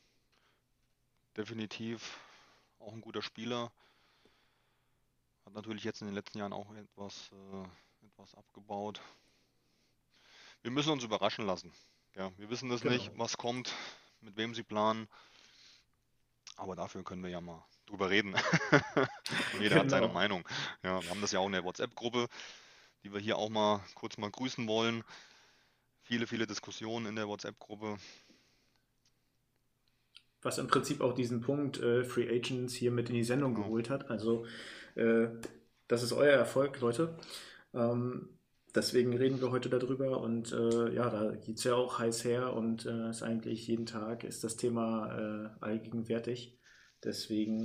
definitiv auch ein guter Spieler. Hat natürlich jetzt in den letzten Jahren auch etwas abgebaut. Wir müssen uns überraschen lassen. Ja, wir wissen das nicht, Genau. was kommt, mit wem sie planen, aber dafür können wir ja mal drüber reden. Und jeder hat seine Genau. Meinung. Ja, wir haben das ja auch in der WhatsApp-Gruppe, die wir hier auch mal kurz mal grüßen wollen. Viele, viele Diskussionen in der WhatsApp-Gruppe. Was im Prinzip auch diesen Punkt Free Agents hier mit in die Sendung Genau. geholt hat. Also äh, das ist euer Erfolg, Leute. Ähm, Deswegen reden wir heute darüber und ja, da geht es ja auch heiß her und ist eigentlich jeden Tag ist das Thema allgegenwärtig. Deswegen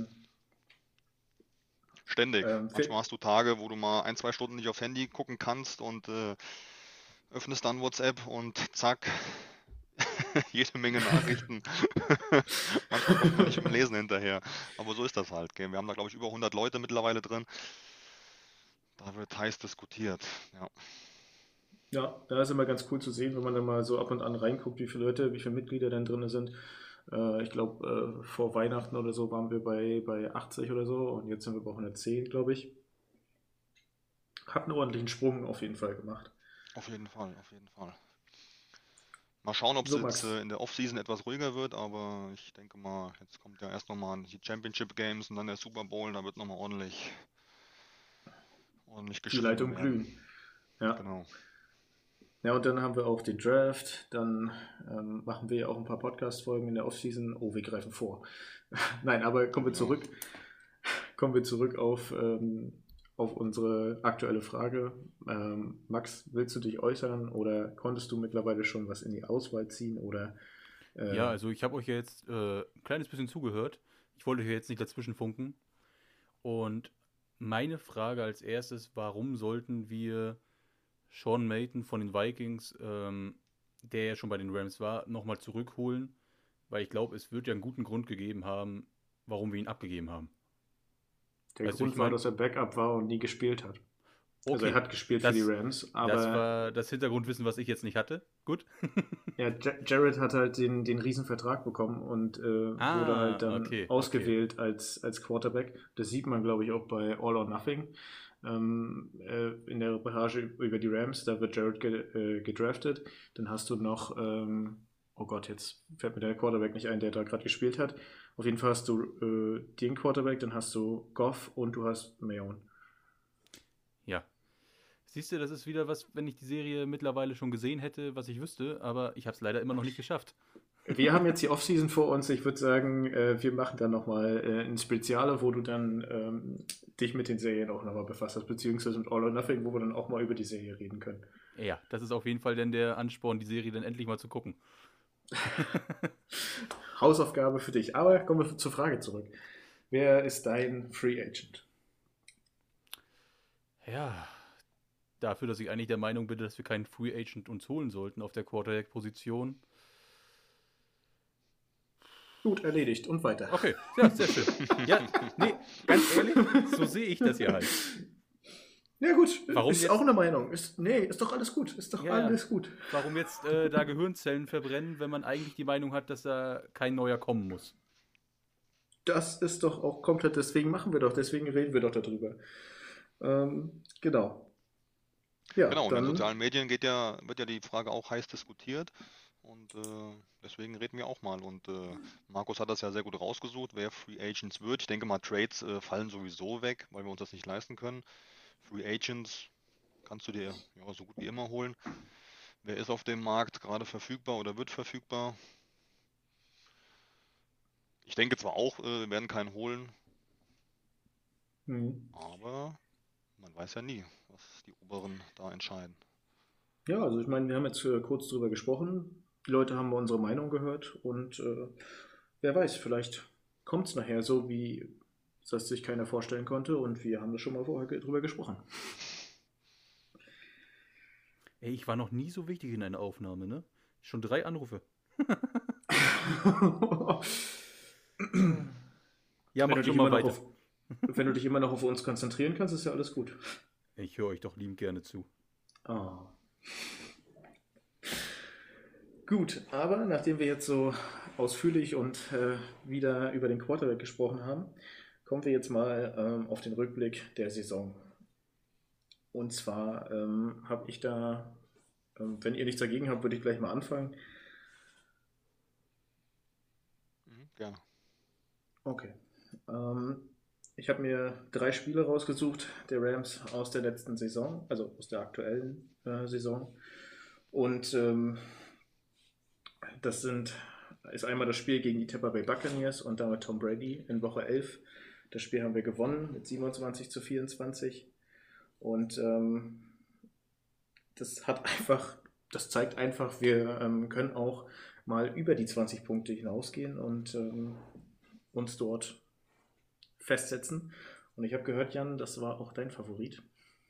Ständig. ähm, Manchmal hast du Tage, wo du mal 1, 2 Stunden nicht aufs Handy gucken kannst und öffnest dann WhatsApp und zack, jede Menge Nachrichten. Manchmal kommt man nicht im Lesen hinterher. Aber so ist das halt. Gell? Wir haben da, glaube ich, über 100 Leute mittlerweile drin. Da wird heiß diskutiert. Ja, ja, da ist immer ganz cool zu sehen, wenn man dann mal so ab und an reinguckt, wie viele Leute, wie viele Mitglieder denn drin sind. Ich glaube, vor Weihnachten oder so waren wir bei 80 oder so und jetzt sind wir bei 110, glaube ich. Hat einen ordentlichen Sprung auf jeden Fall gemacht. auf jeden Fall, auf jeden Fall. Mal schauen, ob es So, jetzt Max, in der Offseason etwas ruhiger wird, aber ich denke mal, jetzt kommt ja erst nochmal die Championship Games und dann der Super Bowl, da wird nochmal ordentlich die geschrieben Leitung werden. glühen. Ja. Genau. Ja, und dann haben wir auch den Draft. Dann machen wir ja auch ein paar Podcast-Folgen in der Offseason. Oh, wir greifen vor. Nein, aber Genau. kommen wir zurück auf unsere aktuelle Frage. Max, willst du dich äußern oder konntest du mittlerweile schon was in die Auswahl ziehen? Oder Ja, also ich habe euch ja jetzt ein kleines bisschen zugehört. Ich wollte euch jetzt nicht dazwischen funken. Und meine Frage als erstes, warum sollten wir Sean Mayton von den Vikings, der ja schon bei den Rams war, nochmal zurückholen? Weil ich glaube, es wird ja einen guten Grund gegeben haben, warum wir ihn abgegeben haben. der Weißt du, ich Grund war, meine, dass er Backup war und nie gespielt hat? Also er okay, hat gespielt für die das, Rams, das aber war das Hintergrundwissen, was ich jetzt nicht hatte. Gut. ja, Jared hat halt den Riesenvertrag bekommen und wurde halt dann Okay, okay. ausgewählt als Quarterback. Das sieht man, glaube ich, auch bei All or Nothing. In der Reportage über die Rams, da wird Jared gedraftet. Dann hast du noch, oh Gott, jetzt fällt mir der Quarterback nicht ein, der da gerade gespielt hat. Auf jeden Fall hast du den Quarterback, dann hast du Goff und du hast Mayon. Ja. Siehst du, das ist wieder was, wenn ich die Serie mittlerweile schon gesehen hätte, was ich wüsste, aber ich habe es leider immer noch nicht geschafft. Wir haben jetzt die Offseason vor uns. Ich würde sagen, wir machen dann nochmal ein Speziale, wo du dann dich mit den Serien auch nochmal befasst hast, beziehungsweise mit All or Nothing, wo wir dann auch mal über die Serie reden können. Ja, das ist auf jeden Fall dann der Ansporn, die Serie dann endlich mal zu gucken. Hausaufgabe für dich. Aber kommen wir zur Frage zurück. Wer ist dein Free Agent? Ja, dafür, dass ich eigentlich der Meinung bin, dass wir keinen Free Agent uns holen sollten auf der Quarterback-Position. Gut, erledigt und weiter. Okay, ja, sehr schön. Ja, nee, ganz ehrlich, so sehe ich das ja halt. Ja gut, Warum ist jetzt? auch eine Meinung. Ist doch alles gut. Ist doch Ja, ja. alles gut. Warum jetzt da Gehirnzellen verbrennen, wenn man eigentlich die Meinung hat, dass da kein neuer kommen muss? Das ist doch auch komplett, deswegen reden wir doch darüber. Genau. Ja, Genau, in den dann, sozialen Medien wird ja die Frage auch heiß diskutiert und deswegen reden wir auch mal. Und Markus hat das ja sehr gut rausgesucht, wer Free Agents wird. Ich denke mal, Trades fallen sowieso weg, weil wir uns das nicht leisten können. Free Agents kannst du dir ja so gut wie immer holen. Wer ist auf dem Markt gerade verfügbar oder wird verfügbar? Ich denke zwar auch, wir werden keinen holen, aber man weiß ja nie, was die Oberen da entscheiden. ja, also ich meine, wir haben jetzt kurz drüber gesprochen. Die Leute haben unsere Meinung gehört und wer weiß, vielleicht kommt es nachher so, wie das sich keiner vorstellen konnte und wir haben das schon mal vorher drüber gesprochen. Ey, ich war noch nie so wichtig in einer Aufnahme, ne? Schon 3 Anrufe. Ja, Wenn du macht dich schon mal immer noch weiter. wenn du dich immer noch auf uns konzentrieren kannst, ist ja alles gut. Ich höre euch doch liebend gerne zu. Ah. Gut, aber nachdem wir jetzt so ausführlich und wieder über den Quarterback gesprochen haben, kommen wir jetzt mal auf den Rückblick der Saison. Und zwar habe ich da, wenn ihr nichts dagegen habt, würde ich gleich mal anfangen. Gerne. Okay. Ich habe mir 3 Spiele rausgesucht der Rams aus der letzten Saison, also aus der aktuellen Saison. Und ist einmal das Spiel gegen die Tampa Bay Buccaneers und damit Tom Brady in Woche 11. Das Spiel haben wir gewonnen mit 27-24. Und das zeigt einfach, wir können auch mal über die 20 Punkte hinausgehen und uns dort festsetzen. Und ich habe gehört, Jan, das war auch dein Favorit.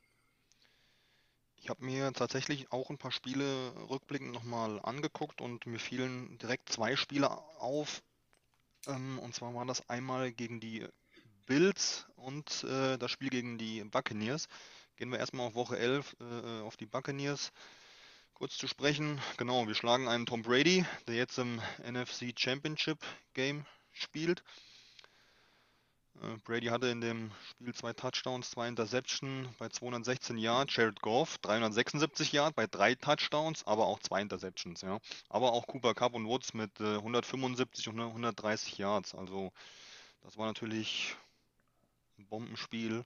Ich habe mir tatsächlich auch ein paar Spiele rückblickend nochmal angeguckt und mir fielen direkt 2 Spiele auf. Und zwar war das einmal gegen die Bills und das Spiel gegen die Buccaneers. Gehen wir erstmal auf Woche 11 auf die Buccaneers kurz zu sprechen. Genau, wir schlagen einen Tom Brady, der jetzt im NFC Championship Game spielt. Brady hatte in dem Spiel 2 Touchdowns, 2 Interceptions bei 216 Yards. Jared Goff 376 Yards bei 3 Touchdowns, aber auch 2 Interceptions. Ja. Aber auch Cooper Kupp und Woods mit 175 und 130 Yards. Also das war natürlich ein Bombenspiel.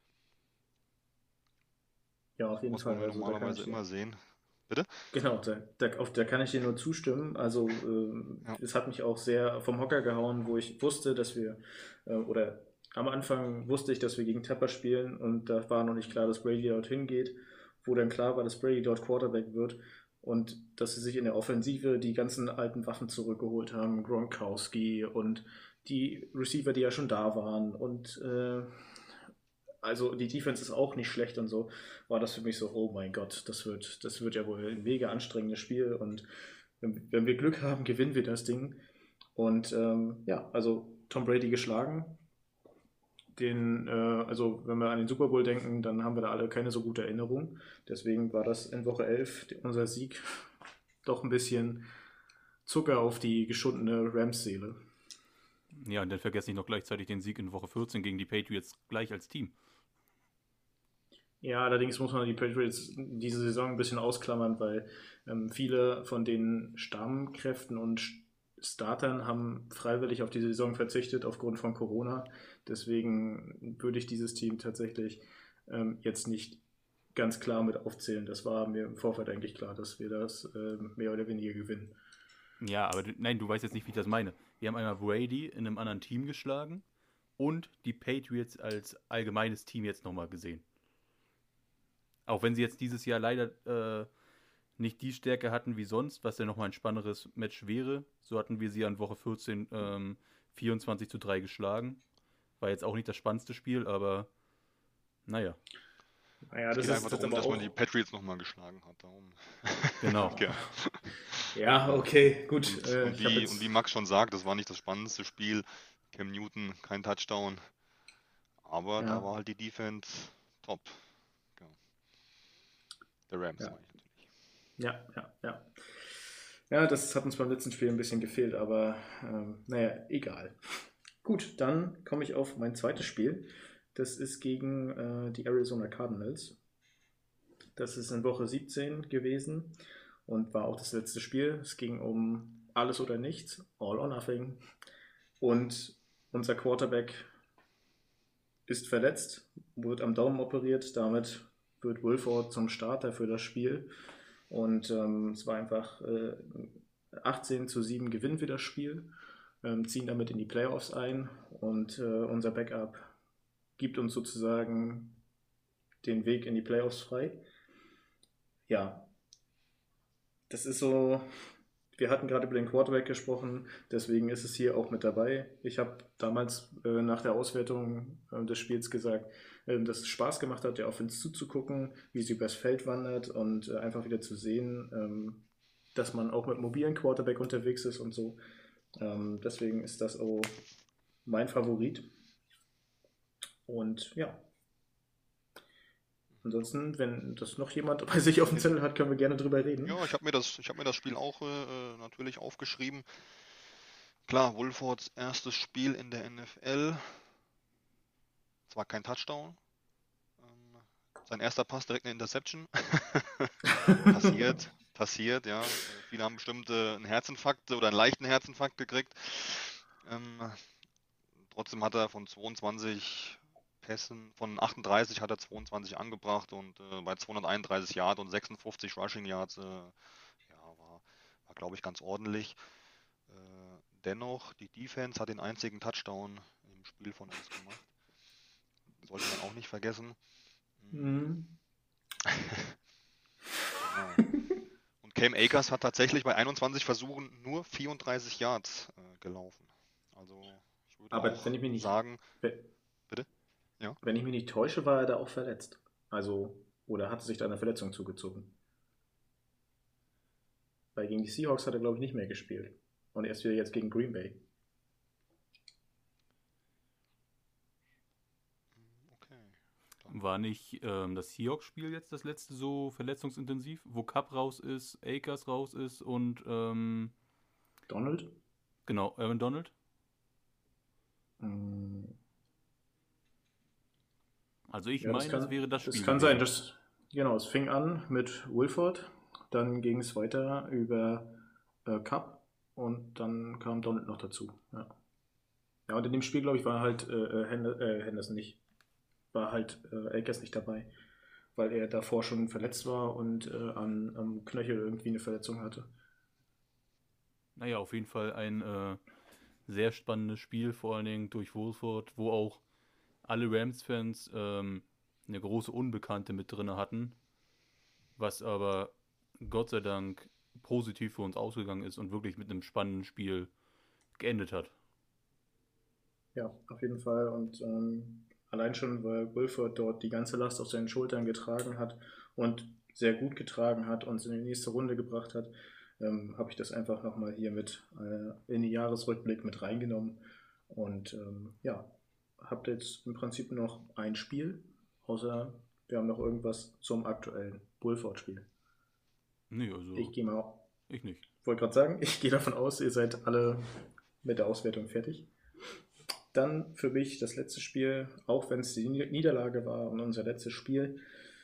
Ja, auf jeden Was Fall. wollen wir Also da kann normalerweise ich immer sehen. Bitte? Genau, da kann ich dir nur zustimmen. Also Ja. es hat mich auch sehr vom Hocker gehauen, wo ich wusste, dass wir, oder am Anfang wusste ich, dass wir gegen Tampa spielen und da war noch nicht klar, dass Brady dorthin geht, wo dann klar war, dass Brady dort Quarterback wird und dass sie sich in der Offensive die ganzen alten Waffen zurückgeholt haben, Gronkowski und die Receiver, die ja schon da waren und also die Defense ist auch nicht schlecht und so, war das für mich so, oh mein Gott, das wird ja wohl ein mega anstrengendes Spiel und wenn wir Glück haben, gewinnen wir das Ding. Und ja, also Tom Brady geschlagen. Also wenn wir an den Super Bowl denken, dann haben wir da alle keine so gute Erinnerung. Deswegen war das in Woche 11 unser Sieg doch ein bisschen Zucker auf die geschundene Rams-Seele. Ja, und dann vergesse ich noch gleichzeitig den Sieg in Woche 14 gegen die Patriots gleich als Team. Ja, allerdings muss man die Patriots diese Saison ein bisschen ausklammern, weil viele von den Stammkräften und Startern haben freiwillig auf die Saison verzichtet aufgrund von Corona. Deswegen würde ich dieses Team tatsächlich jetzt nicht ganz klar mit aufzählen. Das war mir im Vorfeld eigentlich klar, dass wir das mehr oder weniger gewinnen. Ja, aber nein, du weißt jetzt nicht, wie ich das meine. Wir haben einmal Brady in einem anderen Team geschlagen und die Patriots als allgemeines Team jetzt nochmal gesehen. Auch wenn sie jetzt dieses Jahr leider nicht die Stärke hatten wie sonst, was ja nochmal ein spannenderes Match wäre, so hatten wir sie an Woche 14 24-3 geschlagen. War jetzt auch nicht das spannendste Spiel, aber naja. Naja, Es das geht ist einfach das darum, aber dass man auch. die Patriots nochmal geschlagen hat. Darum. Genau. Ja. Ja, okay, gut. Und wie Max schon sagt, das war nicht das spannendste Spiel. Cam Newton, kein Touchdown. Aber da Ja. war halt die Defense top. Ja. Der Rams, Ja. meine ich natürlich. Ja. Ja, das hat uns beim letzten Spiel ein bisschen gefehlt, aber naja, egal. Gut, dann komme ich auf mein zweites Spiel. Das ist gegen die Arizona Cardinals. Das ist in Woche 17 gewesen und war auch das letzte Spiel. Es ging um alles oder nichts, all or nothing. Und unser Quarterback ist verletzt, wird am Daumen operiert. Damit wird Wilford zum Starter für das Spiel. Und es war einfach 18-7 gewinnen wir das Spiel, ziehen damit in die Playoffs ein und unser Backup gibt uns sozusagen den Weg in die Playoffs frei. Ja, das ist so, wir hatten gerade über den Quarterback gesprochen, deswegen ist es hier auch mit dabei. Ich habe damals nach der Auswertung des Spiels gesagt, dass es Spaß gemacht hat, der Offense zuzugucken, wie sie übers Feld wandert und einfach wieder zu sehen, dass man auch mit mobilen Quarterback unterwegs ist und so. Deswegen ist das auch mein Favorit. Und ja. Ansonsten, wenn das noch jemand bei sich auf dem Zettel hat, können wir gerne drüber reden. Ja, ich hab mir das Spiel auch natürlich aufgeschrieben. Klar, Wolfords erstes Spiel in der NFL. Zwar kein Touchdown. Sein erster Pass direkt eine Interception. Passiert, ja. Viele haben bestimmt einen Herzinfarkt oder einen leichten Herzinfarkt gekriegt. Trotzdem hat er von 22 Pässen, von 38 hat er 22 angebracht und bei 231 Yards und 56 Rushing Yards war glaube ich, ganz ordentlich. Dennoch, die Defense hat den einzigen Touchdown im Spiel von uns gemacht. Sollte man auch nicht vergessen. Mhm. Genau. Und Cam Akers hat tatsächlich bei 21 Versuchen nur 34 Yards gelaufen. Also ich würde Aber auch wenn ich mich nicht, sagen, we- bitte? Ja. wenn ich mich nicht täusche, war er da auch verletzt. Also, oder hatte sich da eine Verletzung zugezogen. Weil gegen die Seahawks hat er, glaube ich, nicht mehr gespielt. Und erst wieder jetzt gegen Green Bay. Okay. War nicht das Seahawks-Spiel jetzt das letzte so verletzungsintensiv, wo Cup raus ist, Akers raus ist und Donald? genau, Aaron Donald? Mm, Also ich Ja, meine, es wäre das Spiel das kann sein. gewesen. Genau, es fing an mit Wilford, dann ging es weiter über Cup und dann kam Donald noch dazu. Ja, ja und in dem Spiel, glaube ich, war halt Henderson nicht, war halt Akers nicht dabei, weil er davor schon verletzt war und am Knöchel irgendwie eine Verletzung hatte. Naja, auf jeden Fall ein sehr spannendes Spiel, vor allen Dingen durch Wolford, wo auch alle Rams-Fans eine große Unbekannte mit drin hatten, was aber Gott sei Dank positiv für uns ausgegangen ist und wirklich mit einem spannenden Spiel geendet hat. Ja, auf jeden Fall. Und allein schon, weil Wilford dort die ganze Last auf seinen Schultern getragen hat und sehr gut getragen hat und in die nächste Runde gebracht hat, habe ich das einfach nochmal hier mit in den Jahresrückblick mit reingenommen. Und ja, habt jetzt im Prinzip noch ein Spiel, außer wir haben noch irgendwas zum aktuellen Wilford-Spiel. Nee, also Ich gehe mal, ich nicht. wollte gerade sagen, ich gehe davon aus, ihr seid alle mit der Auswertung fertig. Dann für mich das letzte Spiel, auch wenn es die Niederlage war und unser letztes Spiel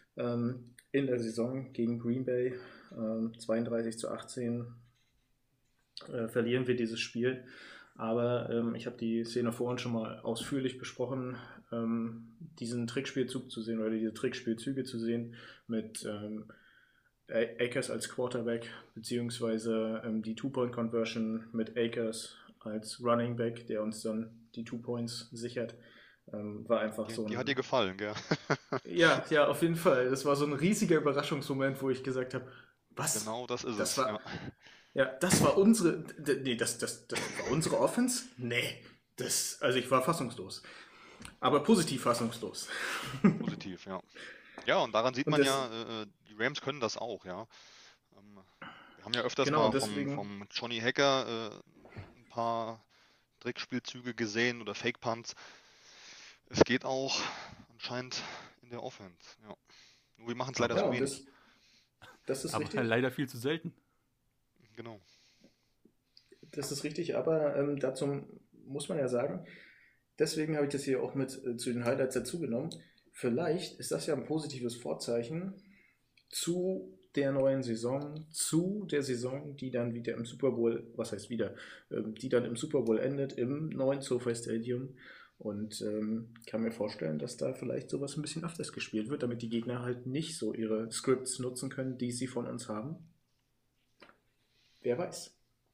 in der Saison gegen Green Bay, 32-18, verlieren wir dieses Spiel. Aber ich habe die Szene vorhin schon mal ausführlich besprochen, diesen Trickspielzug zu sehen oder diese Trickspielzüge zu sehen mit Akers als Quarterback, beziehungsweise die Two-Point-Conversion mit Akers als Running Back, der uns dann die 2 Points sichert, war einfach so Die hat ein. dir gefallen, gell? Ja, ja, auf jeden Fall. Das war so ein riesiger Überraschungsmoment, wo ich gesagt habe, was? Genau das ist Das es, ja. war, ja, das war unsere, nee, das war unsere Offense? Nee, also ich war fassungslos. Aber positiv fassungslos. Positiv, ja. Ja, und daran sieht Und man das, ja, die Rams können das auch, ja. Wir haben ja öfters genau, mal und deswegen, vom Johnny Hacker ein paar Trickspielzüge gesehen oder Fake Punts. Es geht auch anscheinend in der Offense, ja. Nur wir machen es leider ja, so Aber, und wenig. das ist aber richtig. leider viel zu selten. Genau. Das ist richtig, aber dazu muss man ja sagen, deswegen habe ich das hier auch mit zu den Highlights dazu genommen. Vielleicht ist das ja ein positives Vorzeichen zu der neuen Saison, zu der Saison, die dann wieder im Super Bowl, was heißt wieder, die dann im Super Bowl endet, im neuen SoFi Stadium. Und kann mir vorstellen, dass da vielleicht sowas ein bisschen öfters gespielt wird, damit die Gegner halt nicht so ihre Scripts nutzen können, die sie von uns haben. Wer weiß.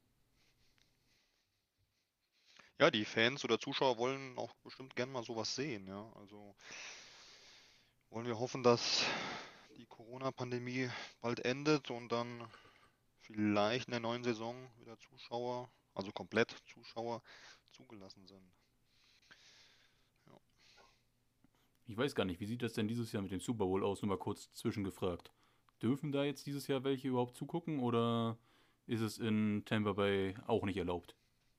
Ja, die Fans oder Zuschauer wollen auch bestimmt gern mal sowas sehen, ja. Also wollen wir hoffen, dass die Corona-Pandemie bald endet und dann vielleicht in der neuen Saison wieder Zuschauer, also komplett Zuschauer, zugelassen sind. Ja. Ich weiß gar nicht, wie sieht das denn dieses Jahr mit dem Super Bowl aus? Nur mal kurz zwischengefragt. Dürfen da jetzt dieses Jahr welche überhaupt zugucken oder ist es in Tampa Bay auch nicht erlaubt?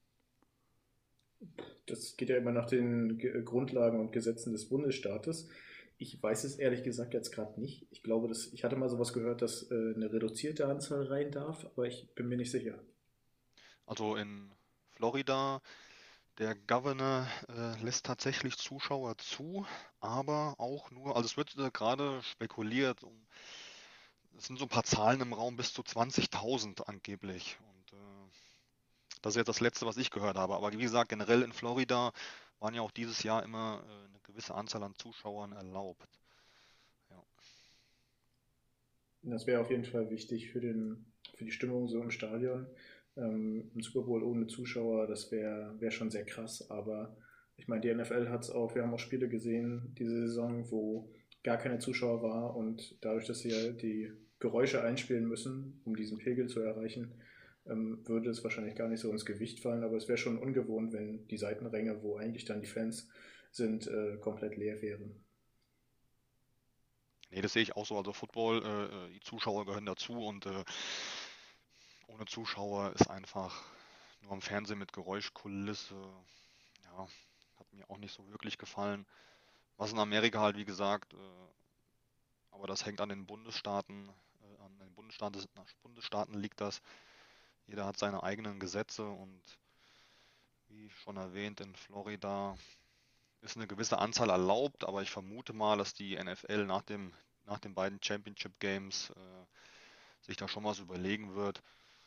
Das geht ja immer nach den Grundlagen und Gesetzen des Bundesstaates. Ich weiß es ehrlich gesagt jetzt gerade nicht. Ich glaube, ich hatte mal sowas gehört, dass eine reduzierte Anzahl rein darf, aber ich bin mir nicht sicher. Also in Florida, der Governor lässt tatsächlich Zuschauer zu, aber auch nur, also es wird gerade spekuliert, es sind so ein paar Zahlen im Raum, bis zu 20.000 angeblich. Und das ist jetzt das Letzte, was ich gehört habe. Aber wie gesagt, generell in Florida waren ja auch dieses Jahr immer eine gewisse Anzahl an Zuschauern erlaubt. Ja. Das wäre auf jeden Fall wichtig für die Stimmung so im Stadion. Ein Super Bowl ohne Zuschauer, das wäre schon sehr krass. Aber ich meine, die NFL hat es auch, wir haben auch Spiele gesehen diese Saison, wo gar keine Zuschauer war und dadurch, dass sie ja die Geräusche einspielen müssen, um diesen Pegel zu erreichen, würde es wahrscheinlich gar nicht so ins Gewicht fallen. Aber es wäre schon ungewohnt, wenn die Seitenränge, wo eigentlich dann die Fans sind, komplett leer wären. Nee, das sehe ich auch so. Also Football, die Zuschauer gehören dazu und ohne Zuschauer ist einfach nur am Fernsehen mit Geräuschkulisse. Ja, hat mir auch nicht so wirklich gefallen. Was in Amerika halt, wie gesagt, aber das hängt an den Bundesstaaten, Bundesstaaten liegt das. Jeder hat seine eigenen Gesetze und wie schon erwähnt, in Florida ist eine gewisse Anzahl erlaubt, aber ich vermute mal, dass die NFL nach den beiden Championship Games sich da schon was überlegen wird,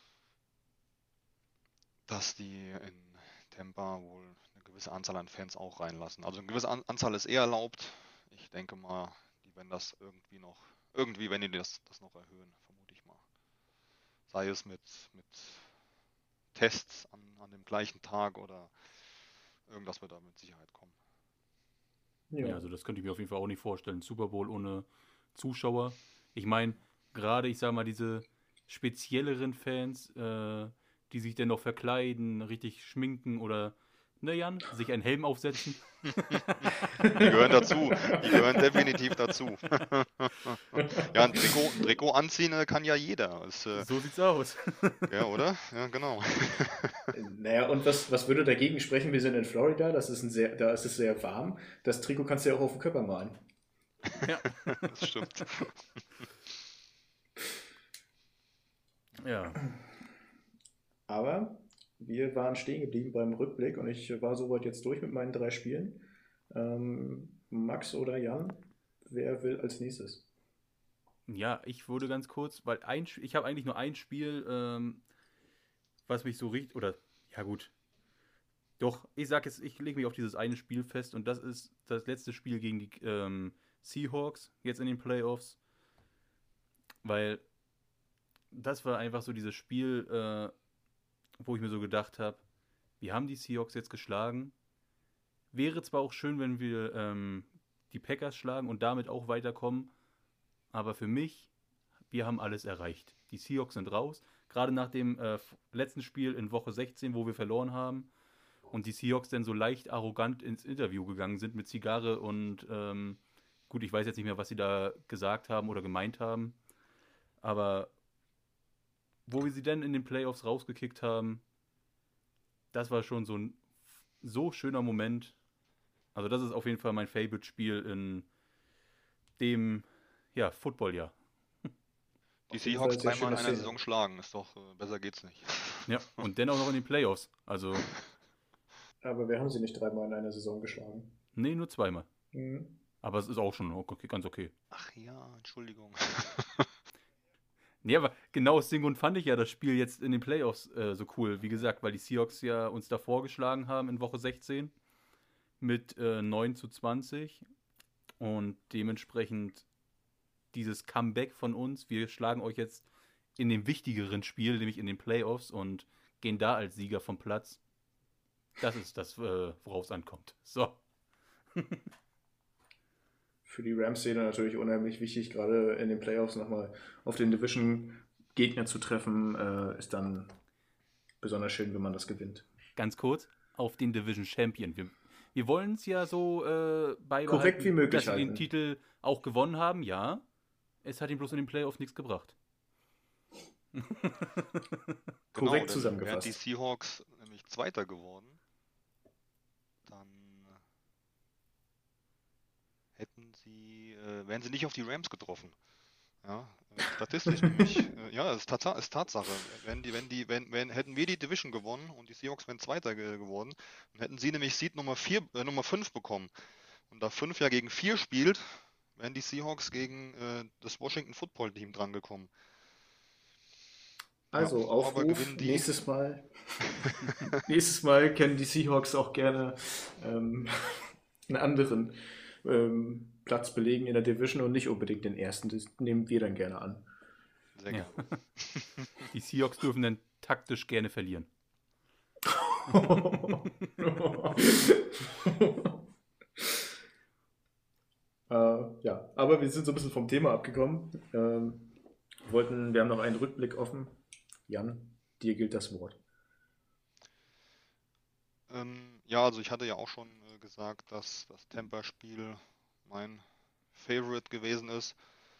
dass die in Tampa wohl eine gewisse Anzahl an Fans auch reinlassen. Also eine gewisse Anzahl ist eher erlaubt. Ich denke mal, die werden das irgendwie, wenn die das noch erhöhen, vermute ich mal. Sei es mit Tests an dem gleichen Tag oder irgendwas wird da mit Sicherheit kommen. Ja, also das könnte ich mir auf jeden Fall auch nicht vorstellen. Super Bowl ohne Zuschauer. Ich meine, gerade, ich sag mal, diese spezielleren Fans, die sich dann noch verkleiden, richtig schminken oder, ne Jan, sich einen Helm aufsetzen. Die gehören dazu. Die gehören definitiv dazu. Ja, ein Trikot anziehen kann ja jeder. So sieht's aus. Ja, oder? Ja, genau. Naja, und was würde dagegen sprechen? Wir sind in Florida, da ist es sehr warm. Das Trikot kannst du ja auch auf den Körper malen. Ja. Das stimmt. Ja. Aber wir waren stehen geblieben beim Rückblick und ich war soweit jetzt durch mit meinen 3 Spielen. Max oder Jan, wer will als nächstes? Ja, ich würde ganz kurz, weil ich habe eigentlich nur ein Spiel, was mich so riecht, oder, ja gut, doch, ich sag jetzt, ich lege mich auf dieses eine Spiel fest und das ist das letzte Spiel gegen die Seahawks, jetzt in den Playoffs, weil das war einfach so dieses Spiel, wo ich mir so gedacht habe, wir haben die Seahawks jetzt geschlagen. Wäre zwar auch schön, wenn wir die Packers schlagen und damit auch weiterkommen, aber für mich, wir haben alles erreicht. Die Seahawks sind raus, gerade nach dem letzten Spiel in Woche 16, wo wir verloren haben und die Seahawks dann so leicht arrogant ins Interview gegangen sind mit Zigarre und gut, ich weiß jetzt nicht mehr, was sie da gesagt haben oder gemeint haben, aber wo wir sie dann in den Playoffs rausgekickt haben, das war schon so ein so schöner Moment. Also das ist auf jeden Fall mein Favorite-Spiel in dem, ja, Footballjahr. Die Auf jeden Fall Seahawks sehr dreimal in schöne einer Szene. Saison schlagen, ist doch besser geht's nicht. Ja, und dann auch noch in den Playoffs. Also, Aber wir haben sie nicht 3-mal in einer Saison geschlagen. nee, nur zweimal. Mhm. Aber es ist auch schon okay, ganz okay. Ach ja, Entschuldigung. Nee, aber genau aus dem Grund fand ich ja das Spiel jetzt in den Playoffs so cool. Wie gesagt, weil die Seahawks ja uns davor geschlagen haben in Woche 16 mit 9-20 und dementsprechend dieses Comeback von uns. Wir schlagen euch jetzt in dem wichtigeren Spiel, nämlich in den Playoffs und gehen da als Sieger vom Platz. Das ist das, worauf es ankommt. So. Für die Rams-Szene natürlich unheimlich wichtig, gerade in den Playoffs nochmal auf den Division-Gegner zu treffen, ist dann besonders schön, wenn man das gewinnt. Ganz kurz, auf den Division Champion. Wir wollen es ja so beibehalten, Korrekt wie möglich dass sie den halten. Titel auch gewonnen haben, ja. Es hat ihm bloß in den Playoffs nichts gebracht. Korrekt Genau, denn wären die zusammengefasst. Seahawks nämlich Zweiter geworden, dann wären sie nicht auf die Rams getroffen. Ja, statistisch nämlich. Ja, ist Tatsache. Hätten wir die Division gewonnen und die Seahawks wären Zweiter geworden, dann hätten sie nämlich Seed Nummer 5 bekommen. Und da 5 ja gegen 4 spielt, wären die Seahawks gegen das Washington Football Team drangekommen. Also Ja, so aber Aufruf, gewinnen die. nächstes Mal können die Seahawks auch gerne einen anderen Platz belegen in der Division und nicht unbedingt den ersten. Das nehmen wir dann gerne an. Sehr Ja. gerne. Die Seahawks dürfen dann taktisch gerne verlieren. Ja, aber wir sind so ein bisschen vom Thema abgekommen. Wir haben noch einen Rückblick offen. Jan, dir gilt das Wort. Ja, also ich hatte ja auch schon gesagt, dass das Tampa-Spiel mein Favorite gewesen ist.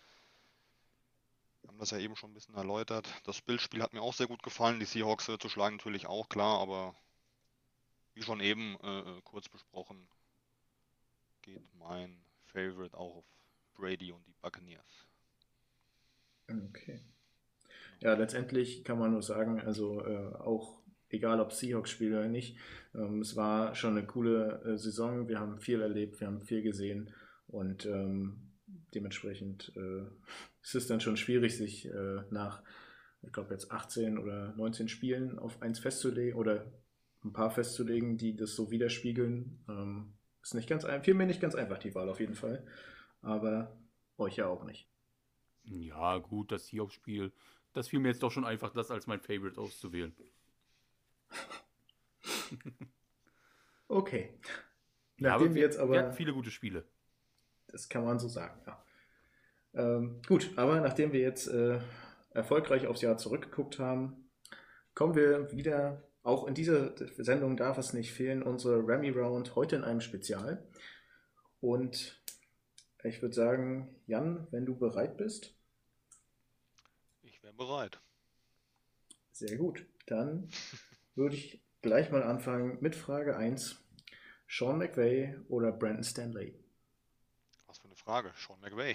Wir haben das ja eben schon ein bisschen erläutert. Das Bills-Spiel hat mir auch sehr gut gefallen. Die Seahawks zu schlagen natürlich auch, klar, aber wie schon eben kurz besprochen, geht mein Favorite auch auf Brady und die Buccaneers. Okay. Ja, letztendlich kann man nur sagen, also auch egal ob Seahawks spielt oder nicht, es war schon eine coole Saison. Wir haben viel erlebt, wir haben viel gesehen und dementsprechend ist es dann schon schwierig, sich nach, ich glaube jetzt 18 oder 19 Spielen auf eins festzulegen oder ein paar festzulegen, die das so widerspiegeln. Ist nicht fiel mir nicht ganz einfach die Wahl auf jeden Fall, aber euch ja auch nicht. Ja, gut, das Seahawks-Spiel, das fiel mir jetzt doch schon einfach, das als mein Favorite auszuwählen. Okay. Ja, Nachdem aber wir jetzt wir hatten aber, viele gute Spiele. das kann man so sagen, ja. Gut, aber nachdem wir jetzt erfolgreich aufs Jahr zurückgeguckt haben, kommen wir wieder, auch in dieser Sendung darf es nicht fehlen, unsere Remy Round heute in einem Spezial. Und ich würde sagen, Jan, wenn du bereit bist, Ich wäre bereit. sehr gut. Dann würde ich gleich mal anfangen mit Frage eins: Sean McVay oder Brandon Stanley? Was für eine Frage. Sean McVay.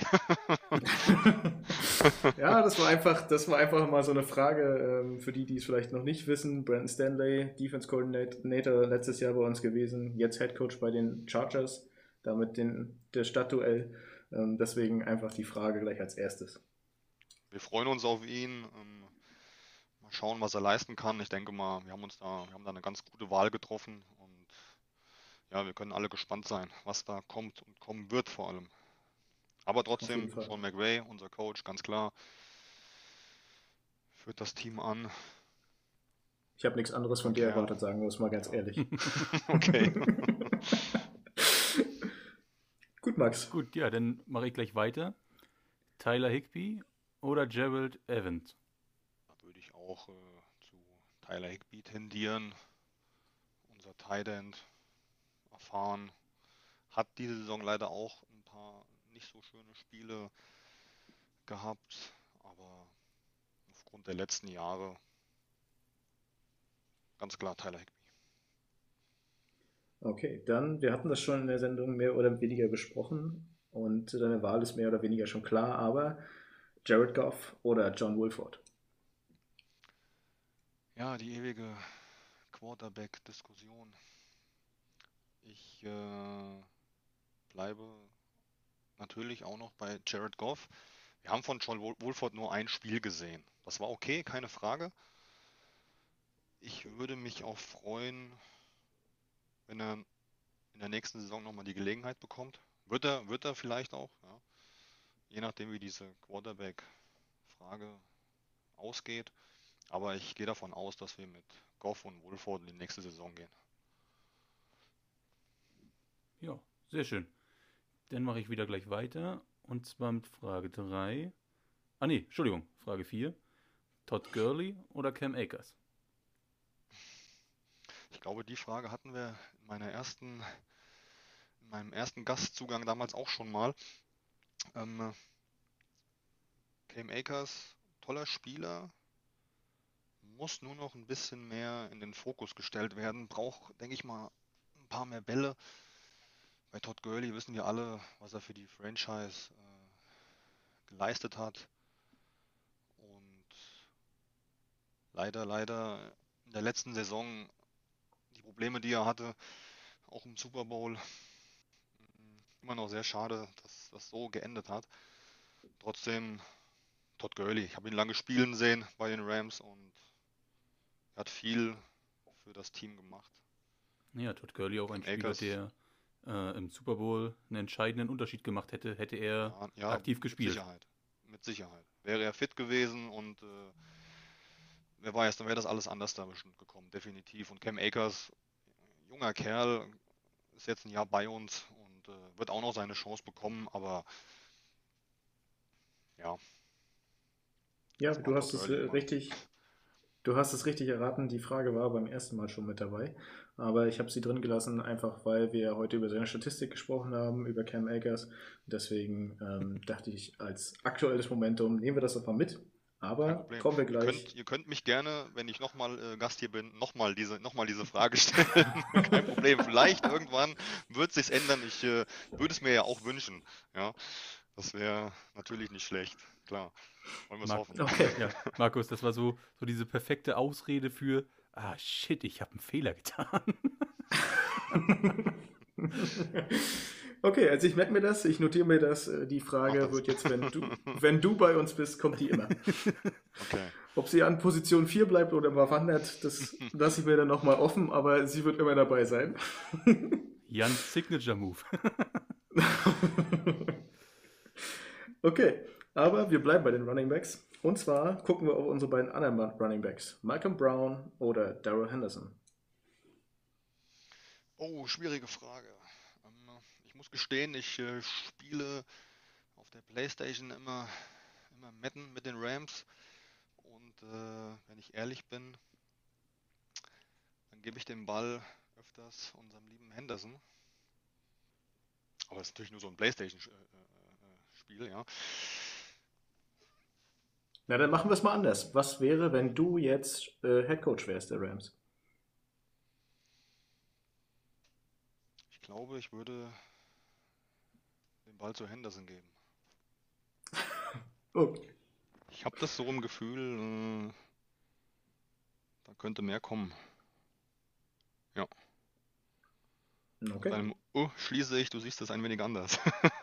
Ja, das war einfach mal so eine Frage für die, die es vielleicht noch nicht wissen. Brandon Stanley, Defense Coordinator letztes Jahr bei uns gewesen, jetzt Head Coach bei den Chargers, damit der Stadtduell. Deswegen einfach die Frage gleich als erstes. Wir freuen uns auf ihn. Mal schauen, was er leisten kann. Ich denke mal, wir haben da eine ganz gute Wahl getroffen und ja, wir können alle gespannt sein, was da kommt und kommen wird vor allem. Aber Auf jeden trotzdem, Fall. Sean McVay, unser Coach, ganz klar, führt das Team an. Ich habe nichts anderes von Junger dir Kerl. erwartet, sagen wir es mal ganz Ja. ehrlich. Okay. Gut, Max. Gut, ja, dann mache ich gleich weiter. Tyler Higbee oder Gerald Evans? Da würde ich auch zu Tyler Higbee tendieren. Unser Tight End, erfahren, hat diese Saison leider auch ein paar nicht so schöne Spiele gehabt, aber aufgrund der letzten Jahre ganz klar Tyler Higbee. Okay, dann, wir hatten das schon in der Sendung mehr oder weniger besprochen und deine Wahl ist mehr oder weniger schon klar, aber Jared Goff oder John Wolford? Ja, die ewige Quarterback-Diskussion. Ich bleibe natürlich auch noch bei Jared Goff. Wir haben von John Wolford nur ein Spiel gesehen. Das war okay, keine Frage. Ich würde mich auch freuen, wenn er in der nächsten Saison nochmal die Gelegenheit bekommt. Wird er vielleicht auch, ja. Je nachdem, wie diese Quarterback-Frage ausgeht. Aber ich gehe davon aus, dass wir mit Goff und Wolford in die nächste Saison gehen. Ja, sehr schön. Dann mache ich wieder gleich weiter. Und zwar mit Frage 3. Ah nee, Entschuldigung, Frage 4. Todd Gurley oder Cam Akers? Ich glaube, die Frage hatten wir in meinem ersten Gastzugang damals auch schon mal. Cam Akers, toller Spieler, muss nur noch ein bisschen mehr in den Fokus gestellt werden. Braucht, denke ich mal, ein paar mehr Bälle. Bei Todd Gurley wissen wir alle, was er für die Franchise geleistet hat. Und leider in der letzten Saison die Probleme, die er hatte, auch im Super Bowl, immer noch sehr schade, dass das so geendet hat. Trotzdem Todd Gurley, ich habe ihn lange spielen sehen bei den Rams und er hat viel für das Team gemacht. Ja, Todd Gurley auch ein Cam Spieler, Akers, der im Super Bowl einen entscheidenden Unterschied gemacht hätte, hätte er ja, aktiv mit gespielt. Sicherheit. Mit Sicherheit. Wäre er fit gewesen und wer weiß, dann wäre das alles anders da bestimmt gekommen, definitiv. Und Cam Akers, junger Kerl, ist jetzt ein Jahr bei uns und wird auch noch seine Chance bekommen, aber ja, Ja, erstmal Todd Gurley immer. du hast es richtig erraten. Die Frage war beim ersten Mal schon mit dabei, aber ich habe sie drin gelassen, einfach weil wir heute über seine Statistik gesprochen haben, über Cam Akers. Deswegen dachte ich, als aktuelles Momentum nehmen wir das doch mal mit. Kein Aber Problem. kommen wir gleich. Ihr könnt mich gerne, wenn ich nochmal Gast hier bin, nochmal diese Frage stellen. Kein Problem. Vielleicht irgendwann wird sich's ändern. Ich würde es mir ja auch wünschen. Ja, das wäre natürlich nicht schlecht. Klar. Wollen wir es hoffen. Okay. Ja, Markus, das war so diese perfekte Ausrede für, shit, ich habe einen Fehler getan. Okay, also ich merke mir das, ich notiere mir das. Die Mach Frage das. wird jetzt, wenn du bei uns bist, kommt die immer. Okay. Ob sie an Position 4 bleibt oder mal wandert, das lasse ich mir dann nochmal offen, aber sie wird immer dabei sein. Jans Signature Move. Okay, aber wir bleiben bei den Running Backs. Und zwar gucken wir auf unsere beiden anderen Running Backs. Malcolm Brown oder Darrell Henderson. Oh, schwierige Frage. muss gestehen, ich spiele auf der PlayStation immer Madden mit den Rams. Und wenn ich ehrlich bin, dann gebe ich den Ball öfters unserem lieben Henderson. Aber es ist natürlich nur so ein PlayStation-Spiel, ja. Na, dann machen wir es mal anders. Was wäre, wenn du jetzt Head Coach wärst der Rams? Ich glaube, ich würde den Ball zu Henderson geben. Oh, Ich habe das so im Gefühl, da könnte mehr kommen. Ja, aus okay. deinem schließe ich, du siehst es ein wenig anders.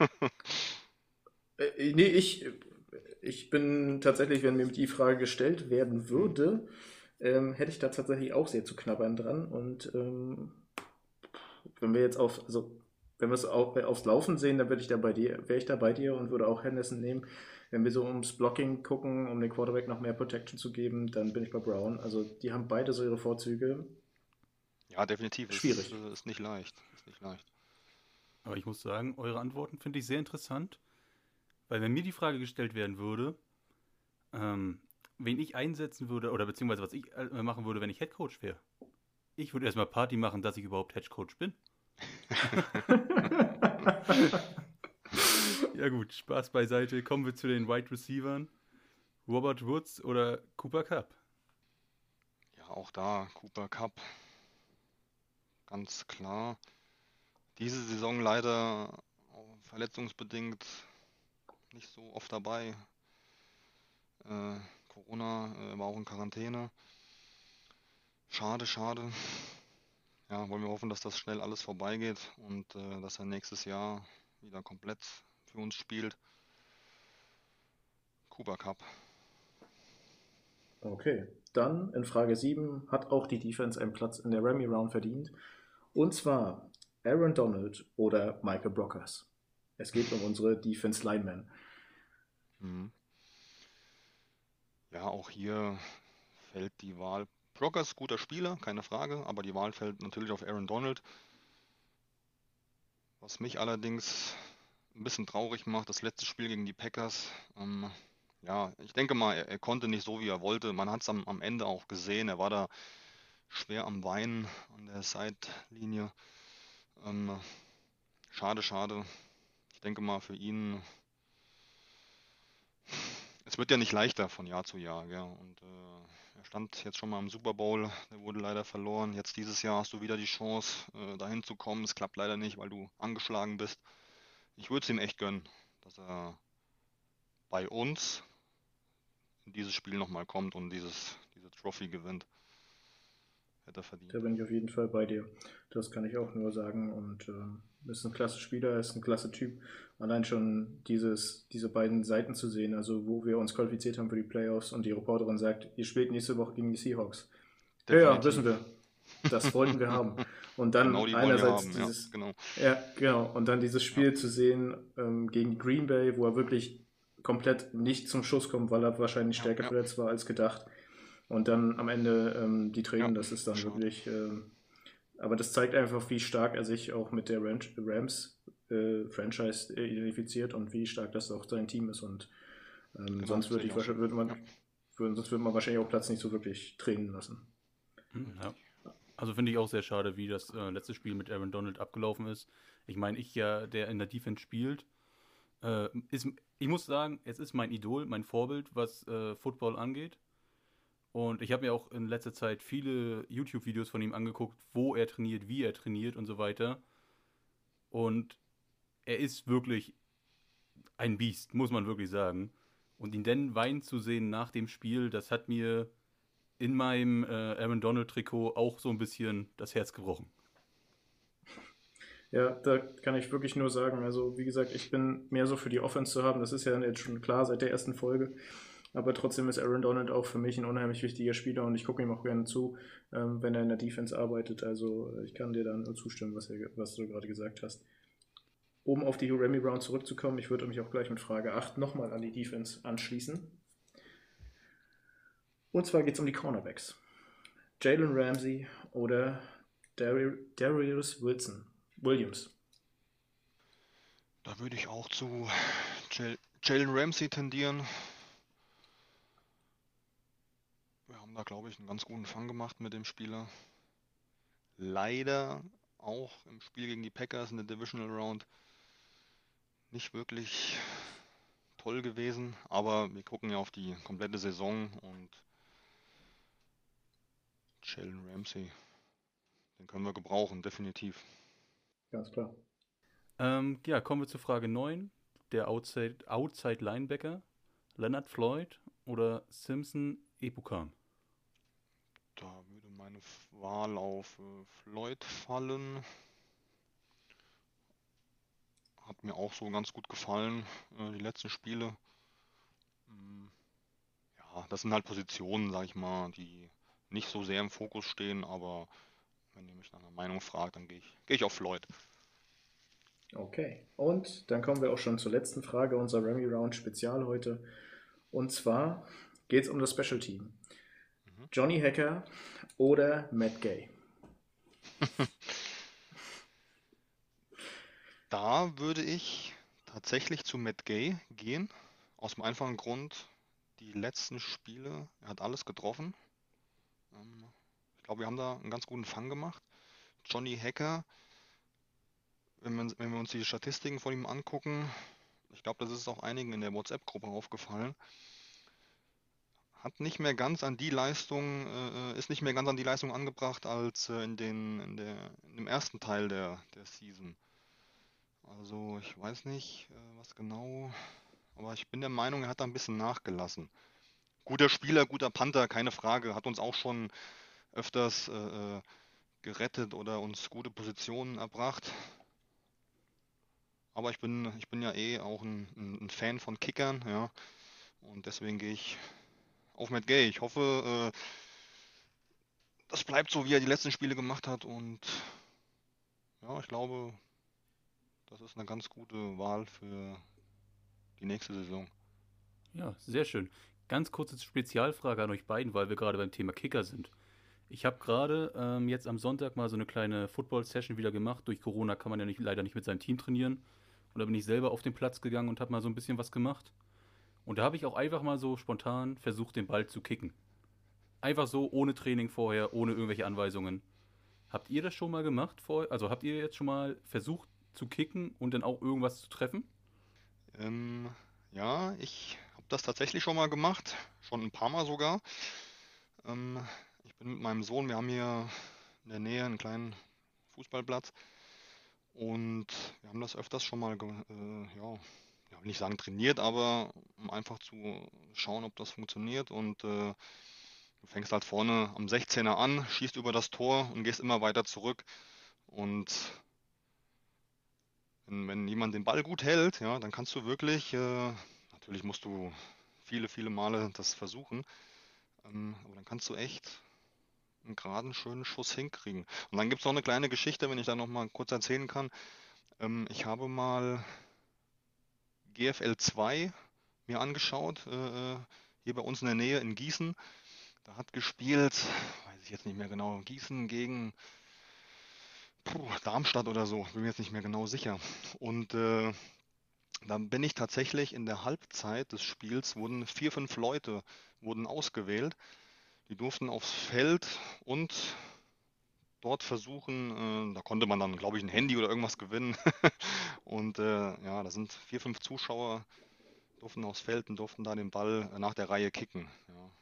Nee, ich bin tatsächlich, wenn mir die Frage gestellt werden würde, hätte ich da tatsächlich auch sehr zu knabbern dran. Und wenn wir jetzt wenn wir es aufs Laufen sehen, dann wäre ich da bei dir und würde auch Henderson nehmen. Wenn wir so ums Blocking gucken, um den Quarterback noch mehr Protection zu geben, dann bin ich bei Brown. Also die haben beide so ihre Vorzüge. Ja, definitiv. Schwierig. Ist nicht leicht. Ist nicht leicht. Aber ich muss sagen, eure Antworten finde ich sehr interessant, weil wenn mir die Frage gestellt werden würde, wen ich einsetzen würde, oder beziehungsweise was ich machen würde, wenn ich Headcoach wäre. Ich würde erstmal Party machen, dass ich überhaupt Headcoach bin. Ja gut, Spaß beiseite. Kommen wir zu den Wide Receivern. Robert Woods oder Cooper Kupp? Ja, auch da Cooper Kupp. Ganz klar. Diese Saison leider verletzungsbedingt nicht so oft dabei. Corona war auch in Quarantäne. Schade, schade. Ja, wollen wir hoffen, dass das schnell alles vorbeigeht und dass er nächstes Jahr wieder komplett für uns spielt. Cooper Kupp. Okay, dann in Frage 7 hat auch die Defense einen Platz in der Remy Round verdient. Und zwar Aaron Donald oder Michael Brockers. Es geht um unsere Defense Linemen. Mhm. Ja, auch hier fällt die Wahl. Brockers, guter Spieler, keine Frage, aber die Wahl fällt natürlich auf Aaron Donald. Was mich allerdings ein bisschen traurig macht, das letzte Spiel gegen die Packers. Ja, ich denke mal, er konnte nicht so, wie er wollte. Man hat es am Ende auch gesehen. Er war da schwer am Weinen an der Seitlinie. Schade, schade. Ich denke mal für ihn, es wird ja nicht leichter von Jahr zu Jahr. Gell? Und er stand jetzt schon mal im Super Bowl, der wurde leider verloren. Jetzt dieses Jahr hast du wieder die Chance, dahin zu kommen. Es klappt leider nicht, weil du angeschlagen bist. Ich würde es ihm echt gönnen, dass er bei uns in dieses Spiel nochmal kommt und diese Trophy gewinnt. Hätte er verdient. Da bin ich auf jeden Fall bei dir. Das kann ich auch nur sagen. Und ist ein klasse Spieler, ist ein klasse Typ. Allein schon diese beiden Seiten zu sehen, also wo wir uns qualifiziert haben für die Playoffs und die Reporterin sagt, ihr spielt nächste Woche gegen die Seahawks. Ja, wissen wir. Das wollten wir haben. Und dann Genau die wollen wir einerseits haben, dieses, ja, genau. ja, genau, und dann dieses Spiel zu sehen gegen Green Bay, wo er wirklich komplett nicht zum Schuss kommt, weil er wahrscheinlich stärker verletzt war als gedacht. Und dann am Ende die Tränen, das ist dann schade. wirklich, aber das zeigt einfach, wie stark er sich auch mit der Rams Franchise identifiziert und wie stark das auch sein Team ist. Und Genau, sonst sehe ich auch so. sonst würde man wahrscheinlich auch Platz nicht so wirklich tränen lassen. Ja. Also finde ich auch sehr schade, wie das letzte Spiel mit Aaron Donald abgelaufen ist. Ich meine, der in der Defense spielt, ich muss sagen, es ist mein Idol, mein Vorbild, was Football angeht. Und ich habe mir auch in letzter Zeit viele YouTube-Videos von ihm angeguckt, wo er trainiert, wie er trainiert und so weiter. Und er ist wirklich ein Biest, muss man wirklich sagen. Und ihn dann weinen zu sehen nach dem Spiel, das hat mir in meinem Aaron Donald-Trikot auch so ein bisschen das Herz gebrochen. Ja, da kann ich wirklich nur sagen, also wie gesagt, ich bin mehr so für die Offense zu haben, das ist ja jetzt schon klar seit der ersten Folge, aber trotzdem ist Aaron Donald auch für mich ein unheimlich wichtiger Spieler und ich gucke ihm auch gerne zu, wenn er in der Defense arbeitet, also ich kann dir da nur zustimmen, was du gerade gesagt hast. Um auf die Remy Brown zurückzukommen, ich würde mich auch gleich mit Frage 8 nochmal an die Defense anschließen. Und zwar geht es um die Cornerbacks. Jalen Ramsey oder Darius Williams. Da würde ich auch zu Jalen Ramsey tendieren. Wir haben da, glaube ich, einen ganz guten Fang gemacht mit dem Spieler. Leider auch im Spiel gegen die Packers in der Divisional Round nicht wirklich toll gewesen, aber wir gucken ja auf die komplette Saison und Jalen Ramsey, den können wir gebrauchen, definitiv. Ganz klar. Ja, kommen wir zur Frage 9. Der Outside Linebacker. Leonard Floyd oder Simpson Ebukam? Da würde meine Wahl auf Floyd fallen. Hat mir auch so ganz gut gefallen, die letzten Spiele. Mm, Ja, das sind halt Positionen, sag ich mal, die nicht so sehr im Fokus stehen, aber wenn ihr mich nach einer Meinung fragt, dann geh ich auf Floyd. Okay. Und dann kommen wir auch schon zur letzten Frage unserer Remy Round Spezial heute. Und zwar geht es um das Special Team. Mhm. Johnny Hacker oder Matt Gay? Da würde ich tatsächlich zu Matt Gay gehen, aus dem einfachen Grund, die letzten Spiele, er hat alles getroffen. Ich glaube, wir haben da einen ganz guten Fang gemacht. Johnny Hacker, wenn wir uns die Statistiken von ihm angucken, ich glaube, das ist auch einigen in der WhatsApp-Gruppe aufgefallen, hat nicht mehr ganz an die Leistung, ist nicht mehr ganz an die Leistung angebracht als in dem ersten Teil der Season. Also ich weiß nicht, was genau, aber ich bin der Meinung, er hat da ein bisschen nachgelassen. Guter Spieler, guter Panther, keine Frage, hat uns auch schon öfters gerettet oder uns gute Positionen erbracht. Aber ich bin ja eh auch ein Fan von Kickern, ja. Und deswegen gehe ich auf Matt Gay. Ich hoffe, das bleibt so, wie er die letzten Spiele gemacht hat. Und ja, ich glaube, das ist eine ganz gute Wahl für die nächste Saison. Ja, sehr schön. Ganz kurze Spezialfrage an euch beiden, weil wir gerade beim Thema Kicker sind. Ich habe gerade jetzt am Sonntag mal so eine kleine Football-Session wieder gemacht. Durch Corona kann man ja leider nicht mit seinem Team trainieren. Und da bin ich selber auf den Platz gegangen und habe mal so ein bisschen was gemacht. Und da habe ich auch einfach mal so spontan versucht, den Ball zu kicken. Einfach so, ohne Training vorher, ohne irgendwelche Anweisungen. Habt ihr das schon mal gemacht vorher? Also habt ihr jetzt schon mal versucht zu kicken und dann auch irgendwas zu treffen? Ähm, ja, ich habe das tatsächlich schon mal gemacht, schon ein paar Mal sogar. Ähm, Ich bin mit meinem Sohn, wir haben hier in der Nähe einen kleinen Fußballplatz und wir haben das öfters schon mal, ja, will nicht sagen trainiert, aber um einfach zu schauen, ob das funktioniert. Und du fängst halt vorne am 16er an, schießt über das Tor und gehst immer weiter zurück. Und wenn jemand den Ball gut hält, ja, dann kannst du wirklich, natürlich musst du viele Male das versuchen, aber dann kannst du echt einen geraden, schönen Schuss hinkriegen. Und dann gibt es noch eine kleine Geschichte, wenn ich da noch mal kurz erzählen kann. Ich habe mal GFL 2 mir angeschaut, hier bei uns in der Nähe in Gießen. Da hat gespielt, weiß ich jetzt nicht mehr genau, Gießen gegen Darmstadt oder so, bin mir jetzt nicht mehr genau sicher. Und dann bin ich tatsächlich in der Halbzeit des Spiels, wurden 4, 5 Leute wurden ausgewählt. Die durften aufs Feld und dort versuchen, da konnte man dann, glaube ich, ein Handy oder irgendwas gewinnen. Und ja, da sind 4, 5 Zuschauer, durften aufs Feld und durften da den Ball nach der Reihe kicken. Ja,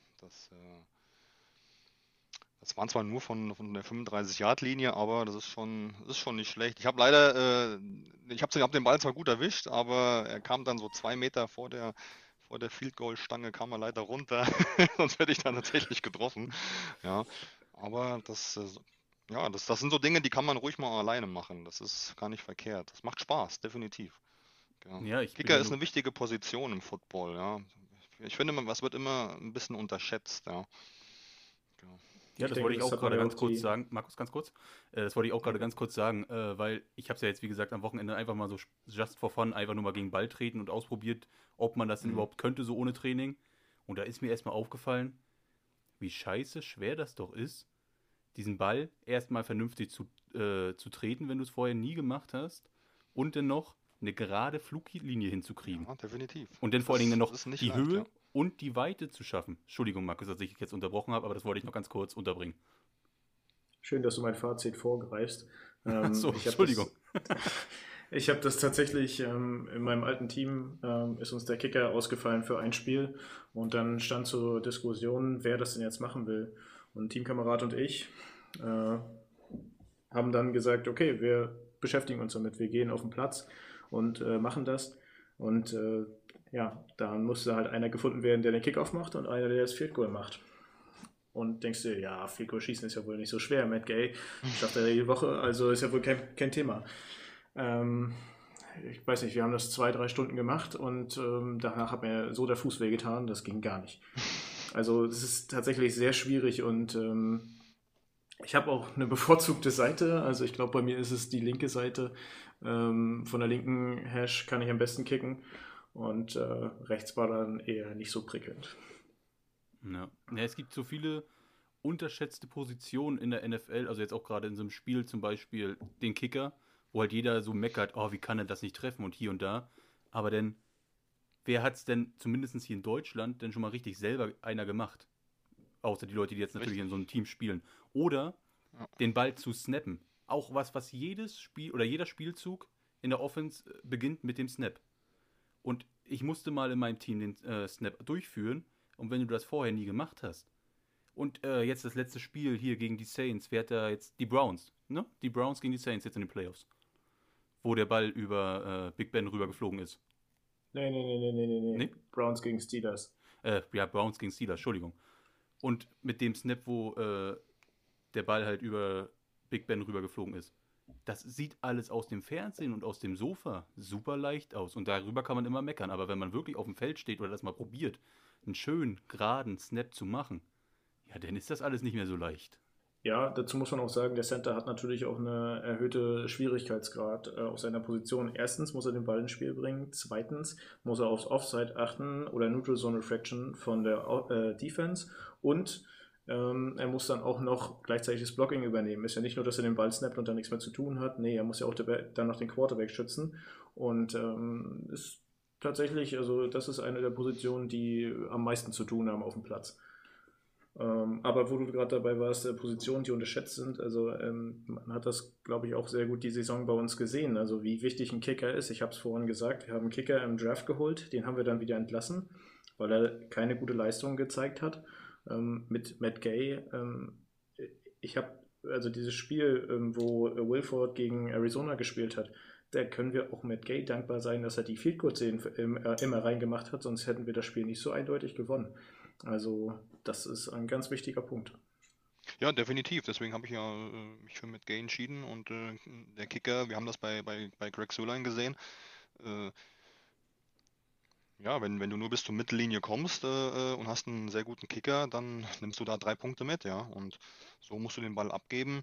das waren zwar nur von der 35-Yard-Linie, aber das ist schon nicht schlecht. Ich hab den Ball zwar gut erwischt, aber er kam dann so 2 Meter vor der Field Goal Stange kam er leider runter, sonst hätte ich dann tatsächlich getroffen. Ja, aber ja, das sind so Dinge, die kann man ruhig mal alleine machen. Das ist gar nicht verkehrt. Das macht Spaß, definitiv. Ja. Ja, ich bin Kicker ja ist nur. eine wichtige Position im Football, ja. Ich finde, was wird immer ein bisschen unterschätzt, ja. Ja. Ja, Ich das denke, wollte ich das auch hat man gerade ja ganz auch kurz die. sagen. Markus, ganz kurz. Das wollte ich auch gerade Okay. ganz kurz sagen, weil ich habe es ja jetzt, wie gesagt, am Wochenende einfach mal so just for fun einfach nur mal gegen Ball treten und ausprobiert, ob man das denn Mhm. überhaupt könnte, so ohne Training. Und da ist mir erstmal aufgefallen, wie scheiße schwer das doch ist, diesen Ball erstmal vernünftig zu treten, wenn du es vorher nie gemacht hast. Und dann noch eine gerade Fluglinie hinzukriegen. Ja, definitiv. Und dann vor allen Dingen dann noch Das ist nicht die leicht, Höhe ja. und die Weite zu schaffen. Entschuldigung, Markus, dass ich jetzt unterbrochen habe, aber das wollte ich noch ganz kurz unterbringen. Schön, dass du mein Fazit vorgreifst. So, Ich habe Entschuldigung. ich habe das tatsächlich in meinem alten Team, ist uns der Kicker ausgefallen für ein Spiel und dann stand zur Diskussion, wer das denn jetzt machen will. Und ein Teamkamerad und ich haben dann gesagt, okay, wir beschäftigen uns damit, wir gehen auf den Platz und machen das. Und ja, dann musste halt einer gefunden werden, der den Kickoff macht und einer, der das Field Goal macht. Und denkst dir, ja, Field Goal schießen ist ja wohl nicht so schwer. Matt Gay schafft er jede Woche, also ist ja wohl kein Thema. Ich weiß nicht, wir haben das 2-3 Stunden gemacht und danach hat mir so der Fuß wehgetan, das ging gar nicht. Also es ist tatsächlich sehr schwierig und ich habe auch eine bevorzugte Seite, also ich glaube, bei mir ist es die linke Seite. Von der linken Hash kann ich am besten kicken und rechts war dann eher nicht so prickelnd. Ja. Ja, es gibt so viele unterschätzte Positionen in der NFL, also jetzt auch gerade in so einem Spiel zum Beispiel den Kicker, wo halt jeder so meckert, oh, wie kann er das nicht treffen und hier und da. Aber denn, wer hat es denn zumindest hier in Deutschland denn schon mal richtig selber einer gemacht? Außer die Leute, die jetzt natürlich in so einem Team spielen. Oder den Ball zu snappen. Auch was jedes Spiel oder jeder Spielzug in der Offense beginnt mit dem Snap. Und ich musste mal in meinem Team den Snap durchführen. Und wenn du das vorher nie gemacht hast, und jetzt das letzte Spiel hier gegen die Saints, wer hat da jetzt? Die Browns, ne? Die Browns gegen die Saints jetzt in den Playoffs. Wo der Ball über Big Ben rübergeflogen ist. Nee. Nee? Browns gegen Steelers. Ja, Browns gegen Steelers, Entschuldigung. Und mit dem Snap, wo der Ball halt über Big Ben rübergeflogen ist. Das sieht alles aus dem Fernsehen und aus dem Sofa super leicht aus. Und darüber kann man immer meckern. Aber wenn man wirklich auf dem Feld steht oder das mal probiert, einen schönen, geraden Snap zu machen, ja, dann ist das alles nicht mehr so leicht. Ja, dazu muss man auch sagen, der Center hat natürlich auch eine erhöhte Schwierigkeitsgrad auf seiner Position. Erstens muss er den Ball ins Spiel bringen. Zweitens muss er aufs Offside achten oder Neutral Zone Refraction von der Defense. Und er muss dann auch noch gleichzeitig das Blocking übernehmen. Ist ja nicht nur, dass er den Ball snappt und dann nichts mehr zu tun hat. Nee, er muss ja auch dann noch den Quarterback schützen. Und ist tatsächlich, also das ist eine der Positionen, die am meisten zu tun haben auf dem Platz. Aber wo du gerade dabei warst, Positionen, die unterschätzt sind, also man hat das, glaube ich, auch sehr gut die Saison bei uns gesehen, also wie wichtig ein Kicker ist. Ich habe es vorhin gesagt, wir haben einen Kicker im Draft geholt, den haben wir dann wieder entlassen, weil er keine gute Leistung gezeigt hat. Mit Matt Gay, ich habe also dieses Spiel, wo Wilford gegen Arizona gespielt hat, da können wir auch Matt Gay dankbar sein, dass er die Field Goals immer reingemacht hat, sonst hätten wir das Spiel nicht so eindeutig gewonnen. Also das ist ein ganz wichtiger Punkt. Ja, definitiv. Deswegen habe ich ja mich für Matt Gay entschieden und der Kicker, wir haben das bei Greg Zuerlein gesehen. Ja, wenn du nur bis zur Mittellinie kommst und hast einen sehr guten Kicker, dann nimmst du da 3 Punkte mit, ja. Und so musst du den Ball abgeben.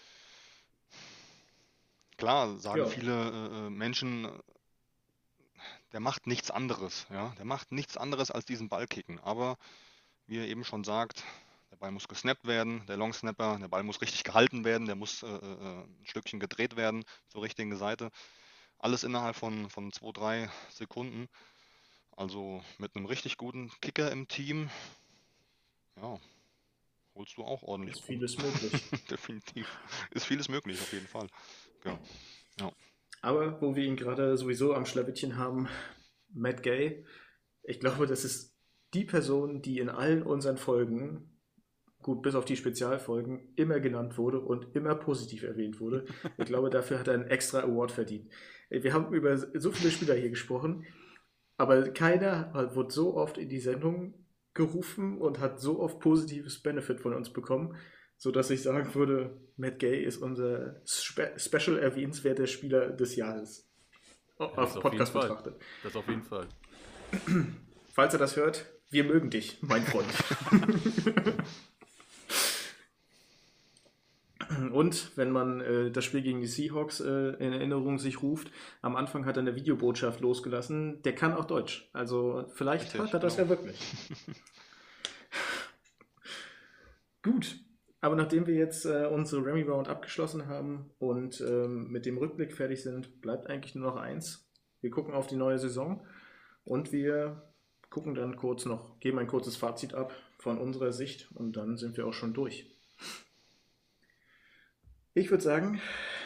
Klar, sagen Ja, viele Menschen, der macht nichts anderes, ja. Der macht nichts anderes als diesen Ball kicken. Aber wie er eben schon sagt, der Ball muss gesnappt werden, der Long Snapper, der Ball muss richtig gehalten werden, der muss ein Stückchen gedreht werden zur richtigen Seite. Alles innerhalb von 2-3 Sekunden. Also mit einem richtig guten Kicker im Team, ja, holst du auch ordentlich ist Punkte. vieles möglich. Definitiv. Ist vieles möglich, auf jeden Fall. Ja. Ja. Aber wo wir ihn gerade sowieso am Schlawittchen haben, Matt Gay, ich glaube, das ist die Person, die in allen unseren Folgen, gut, bis auf die Spezialfolgen, immer genannt wurde und immer positiv erwähnt wurde. Ich glaube, dafür hat er einen extra Award verdient. Wir haben über so viele Spieler hier gesprochen, aber keiner wurde so oft in die Sendung gerufen und hat so oft positives Benefit von uns bekommen, sodass ich sagen würde, Matt Gay ist unser special erwähnenswerter Spieler des Jahres. Das Auf auf jeden Podcast Fall. betrachtet. Das auf jeden Fall. Falls er das hört, wir mögen dich, mein Freund. Und wenn man das Spiel gegen die Seahawks in Erinnerung sich ruft, am Anfang hat er eine Videobotschaft losgelassen, der kann auch Deutsch. Also vielleicht Richtig, hat er das genau. ja wirklich. Gut, aber nachdem wir jetzt unsere Remy Round abgeschlossen haben und mit dem Rückblick fertig sind, bleibt eigentlich nur noch eins. Wir gucken auf die neue Saison und wir gucken dann geben ein kurzes Fazit ab von unserer Sicht und dann sind wir auch schon durch. Ich würde sagen,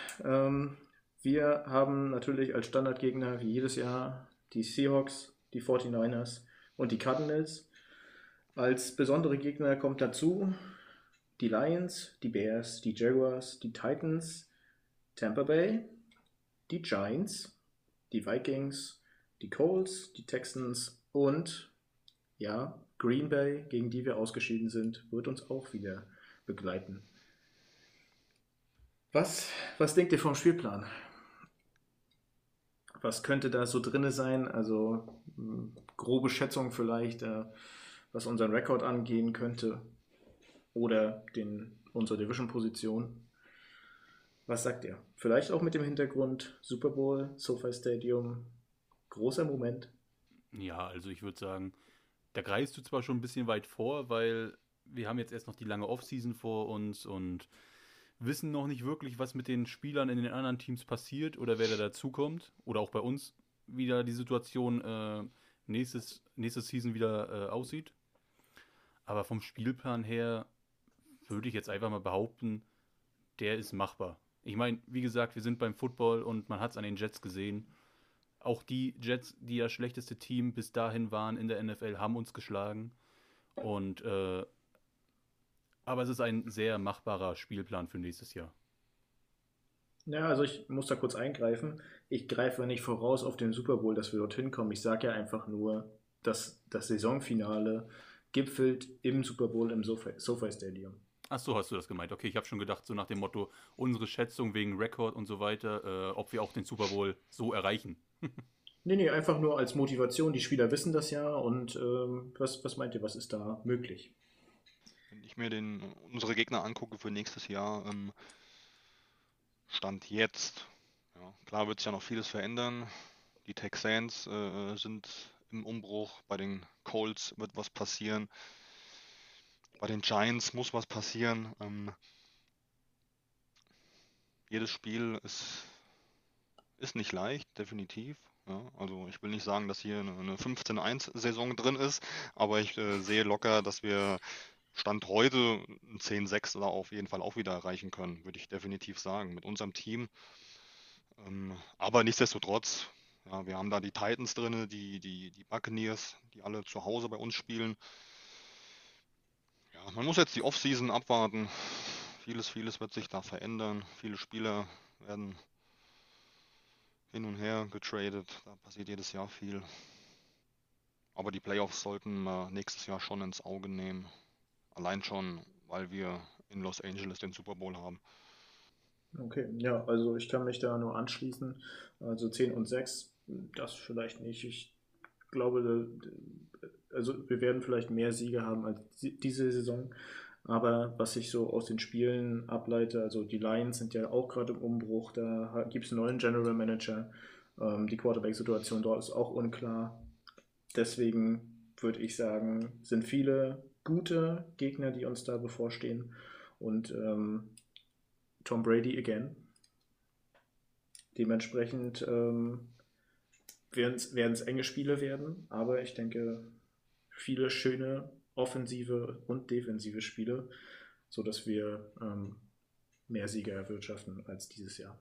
wir haben natürlich als Standardgegner wie jedes Jahr die Seahawks, die 49ers und die Cardinals. Als besondere Gegner kommt dazu die Lions, die Bears, die Jaguars, die Titans, Tampa Bay, die Giants, die Vikings, die Colts, die Texans und ja, Green Bay, gegen die wir ausgeschieden sind, wird uns auch wieder begleiten. Was denkt ihr vom Spielplan? Was könnte da so drin sein? Also grobe Schätzung vielleicht, was unseren Rekord angehen könnte oder unsere Division-Position. Was sagt ihr? Vielleicht auch mit dem Hintergrund Super Bowl, SoFi Stadium, großer Moment. Ja, also ich würde sagen, da greifst du zwar schon ein bisschen weit vor, weil wir haben jetzt erst noch die lange Offseason vor uns und wissen noch nicht wirklich, was mit den Spielern in den anderen Teams passiert oder wer da dazukommt. Oder auch bei uns wieder die Situation nächstes Season wieder aussieht. Aber vom Spielplan her würde ich jetzt einfach mal behaupten, der ist machbar. Ich meine, wie gesagt, wir sind beim Football und man hat es an den Jets gesehen. Auch die Jets, die das schlechteste Team bis dahin waren in der NFL, haben uns geschlagen. Aber es ist ein sehr machbarer Spielplan für nächstes Jahr. Ja, also ich muss da kurz eingreifen. Ich greife nicht voraus auf den Super Bowl, dass wir dorthin kommen. Ich sage ja einfach nur, dass das Saisonfinale gipfelt im Super Bowl im SoFi Stadium. Ach so, hast du das gemeint. Okay, ich habe schon gedacht, so nach dem Motto, unsere Schätzung wegen Rekord und so weiter, ob wir auch den Super Bowl so erreichen. Nee, einfach nur als Motivation. Die Spieler wissen das ja und was meint ihr, was ist da möglich? Wenn ich mir unsere Gegner angucke für nächstes Jahr, Stand jetzt, ja, klar wird sich ja noch vieles verändern. Die Texans sind im Umbruch, bei den Colts wird was passieren, bei den Giants muss was passieren. Jedes Spiel ist nicht leicht, definitiv. Ja, also ich will nicht sagen, dass hier eine 15-1-Saison drin ist, aber ich sehe locker, dass wir Stand heute ein 10-6 oder auf jeden Fall auch wieder erreichen können, würde ich definitiv sagen, mit unserem Team. Aber nichtsdestotrotz, ja, wir haben da die Titans drin, die Buccaneers, die alle zu Hause bei uns spielen. Ja, man muss jetzt die Offseason abwarten. Vieles wird sich da verändern. Viele Spieler werden hin und her getradet. Da passiert jedes Jahr viel. Aber die Playoffs sollten wir nächstes Jahr schon ins Auge nehmen. Allein schon, weil wir in Los Angeles den Super Bowl haben. Okay, ja, also ich kann mich da nur anschließen. Also 10-6, das vielleicht nicht. Ich glaube, also wir werden vielleicht mehr Siege haben als diese Saison. Aber was ich so aus den Spielen ableite, also die Lions sind ja auch gerade im Umbruch, da gibt es einen neuen General Manager. Die Quarterback-Situation dort ist auch unklar. Deswegen würde ich sagen, sind viele gute Gegner, die uns da bevorstehen. Und Tom Brady again. Dementsprechend werden es enge Spiele werden, aber ich denke, viele schöne offensive und defensive Spiele, sodass wir mehr Siege erwirtschaften als dieses Jahr.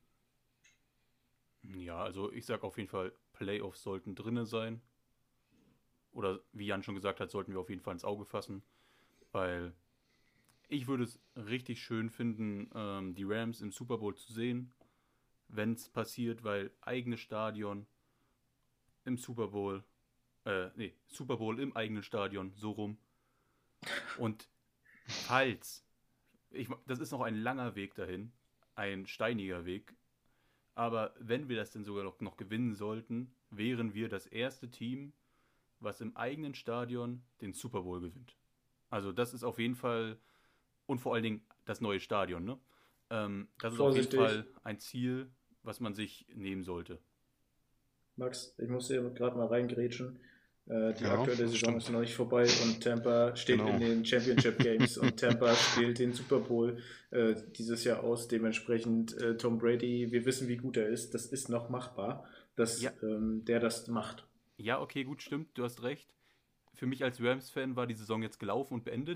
Ja, also ich sage auf jeden Fall, Playoffs sollten drinne sein. Oder wie Jan schon gesagt hat, sollten wir auf jeden Fall ins Auge fassen, weil ich würde es richtig schön finden, die Rams im Super Bowl zu sehen, wenn es passiert, weil eigenes Stadion im Super Bowl, Super Bowl im eigenen Stadion, so rum. Und falls, das ist noch ein langer Weg dahin, ein steiniger Weg, aber wenn wir das denn sogar noch gewinnen sollten, wären wir das erste Team, was im eigenen Stadion den Super Bowl gewinnt. Also das ist auf jeden Fall, und vor allen Dingen das neue Stadion, ne? Das ist auf jeden Fall ein Ziel, was man sich nehmen sollte. Max, ich muss hier gerade mal reingrätschen. Die Ja, aktuelle Saison stimmt. ist noch nicht vorbei und Tampa steht Genau. in den Championship Games und Tampa spielt den Super Bowl dieses Jahr aus. Dementsprechend Tom Brady, wir wissen, wie gut er ist. Das ist noch machbar. dass Ja. der das macht. Ja, okay, gut, stimmt, du hast recht. Für mich als Rams-Fan war die Saison jetzt gelaufen und beendet.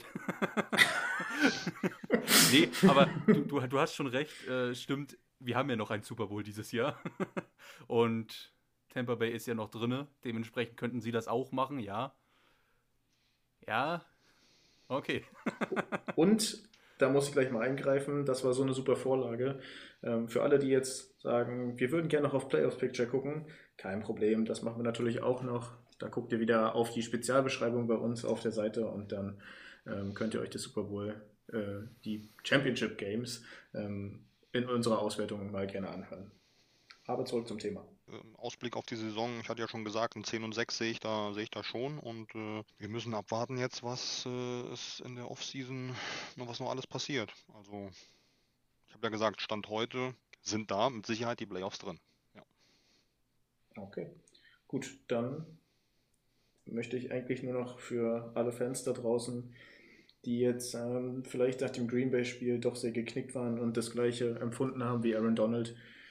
Nee, aber du hast schon recht, stimmt, wir haben ja noch einen Super Bowl dieses Jahr. Und Tampa Bay ist ja noch drinne, dementsprechend könnten sie das auch machen, ja. Ja, okay. Und da muss ich gleich mal eingreifen, das war so eine super Vorlage. Für alle, die jetzt sagen, wir würden gerne noch auf Playoff Picture gucken, kein Problem, das machen wir natürlich auch noch. Da guckt ihr wieder auf die Spezialbeschreibung bei uns auf der Seite und dann könnt ihr euch das Super Bowl, die Championship Games in unserer Auswertung mal gerne anhören. Aber zurück zum Thema. Ausblick auf die Saison, ich hatte ja schon gesagt, ein 10-6 sehe ich da schon und wir müssen abwarten jetzt, was ist in der Offseason was noch alles passiert. Also ich habe ja gesagt, Stand heute sind da mit Sicherheit die Playoffs drin. Ja. Okay, gut, dann möchte ich eigentlich nur noch für alle Fans da draußen, die jetzt vielleicht nach dem Green Bay-Spiel doch sehr geknickt waren und das gleiche empfunden haben wie Aaron Donald.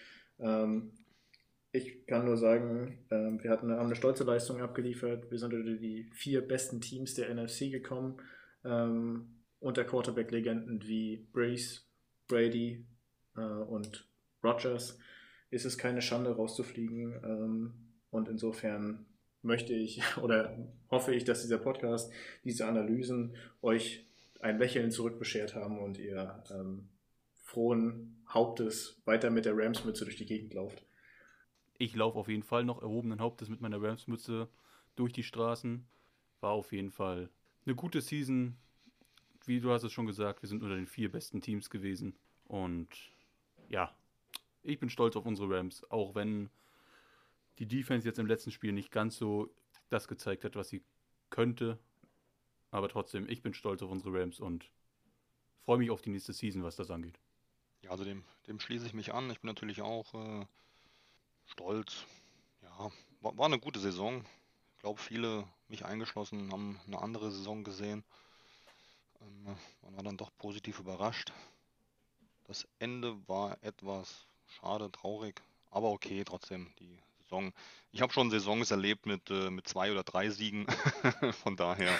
Ich kann nur sagen, wir haben eine stolze Leistung abgeliefert. Wir sind unter die 4 besten Teams der NFC gekommen. Unter Quarterback-Legenden wie Brees, Brady und Rodgers ist es keine Schande, rauszufliegen. Und insofern möchte ich oder hoffe ich, dass dieser Podcast, diese Analysen euch ein Lächeln zurückbeschert haben und ihr frohen Hauptes weiter mit der Rams-Mütze durch die Gegend lauft. Ich laufe auf jeden Fall noch erhobenen Hauptes mit meiner Rams-Mütze durch die Straßen. War auf jeden Fall eine gute Season. Wie du hast es schon gesagt, wir sind unter den 4 besten Teams gewesen. Und ja, ich bin stolz auf unsere Rams, auch wenn die Defense jetzt im letzten Spiel nicht ganz so das gezeigt hat, was sie könnte. Aber trotzdem, ich bin stolz auf unsere Rams und freue mich auf die nächste Season, was das angeht. Ja, also dem schließe ich mich an. Ich bin natürlich auch stolz. Ja, war eine gute Saison. Ich glaube, viele, mich eingeschlossen, haben eine andere Saison gesehen. Man war dann doch positiv überrascht. Das Ende war etwas schade, traurig, aber okay, trotzdem die Saison. Ich habe schon Saisons erlebt mit 2 oder 3 Siegen. Von daher,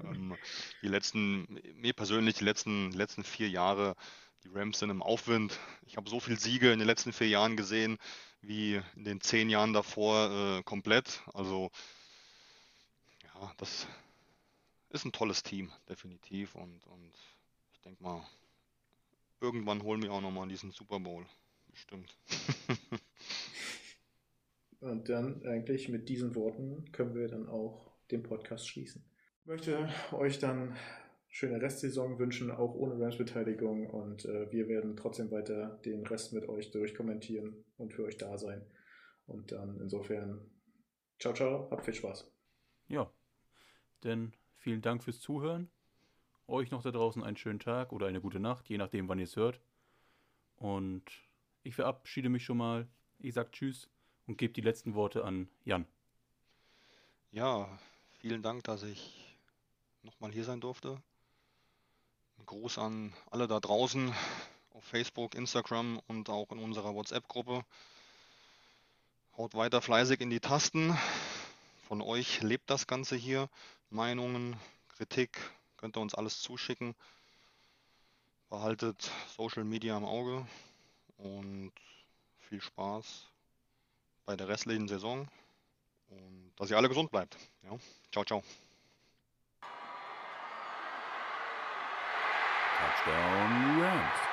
mir persönlich die letzten 4 Jahre, die Rams sind im Aufwind. Ich habe so viele Siege in den letzten 4 Jahren gesehen, wie in den 10 Jahren davor komplett. Also ja, das ist ein tolles Team, definitiv. Und ich denke mal, irgendwann holen wir auch nochmal diesen Super Bowl. Bestimmt. Und dann eigentlich mit diesen Worten können wir dann auch den Podcast schließen. Ich möchte euch dann schöne Restsaison wünschen, auch ohne Rams-Beteiligung. Und wir werden trotzdem weiter den Rest mit euch durchkommentieren und für euch da sein. Und dann insofern, ciao, ciao, habt viel Spaß. Ja, denn vielen Dank fürs Zuhören. Euch noch da draußen einen schönen Tag oder eine gute Nacht, je nachdem, wann ihr es hört. Und ich verabschiede mich schon mal. Ich sage Tschüss und gebe die letzten Worte an Jan. Ja, vielen Dank, dass ich nochmal hier sein durfte. Ein Gruß an alle da draußen auf Facebook, Instagram und auch in unserer WhatsApp-Gruppe. Haut weiter fleißig in die Tasten. Von euch lebt das Ganze hier. Meinungen, Kritik, könnt ihr uns alles zuschicken. Behaltet Social Media im Auge und viel Spaß bei der restlichen Saison und dass ihr alle gesund bleibt. Ja. Ciao, ciao. Touchdown Rams.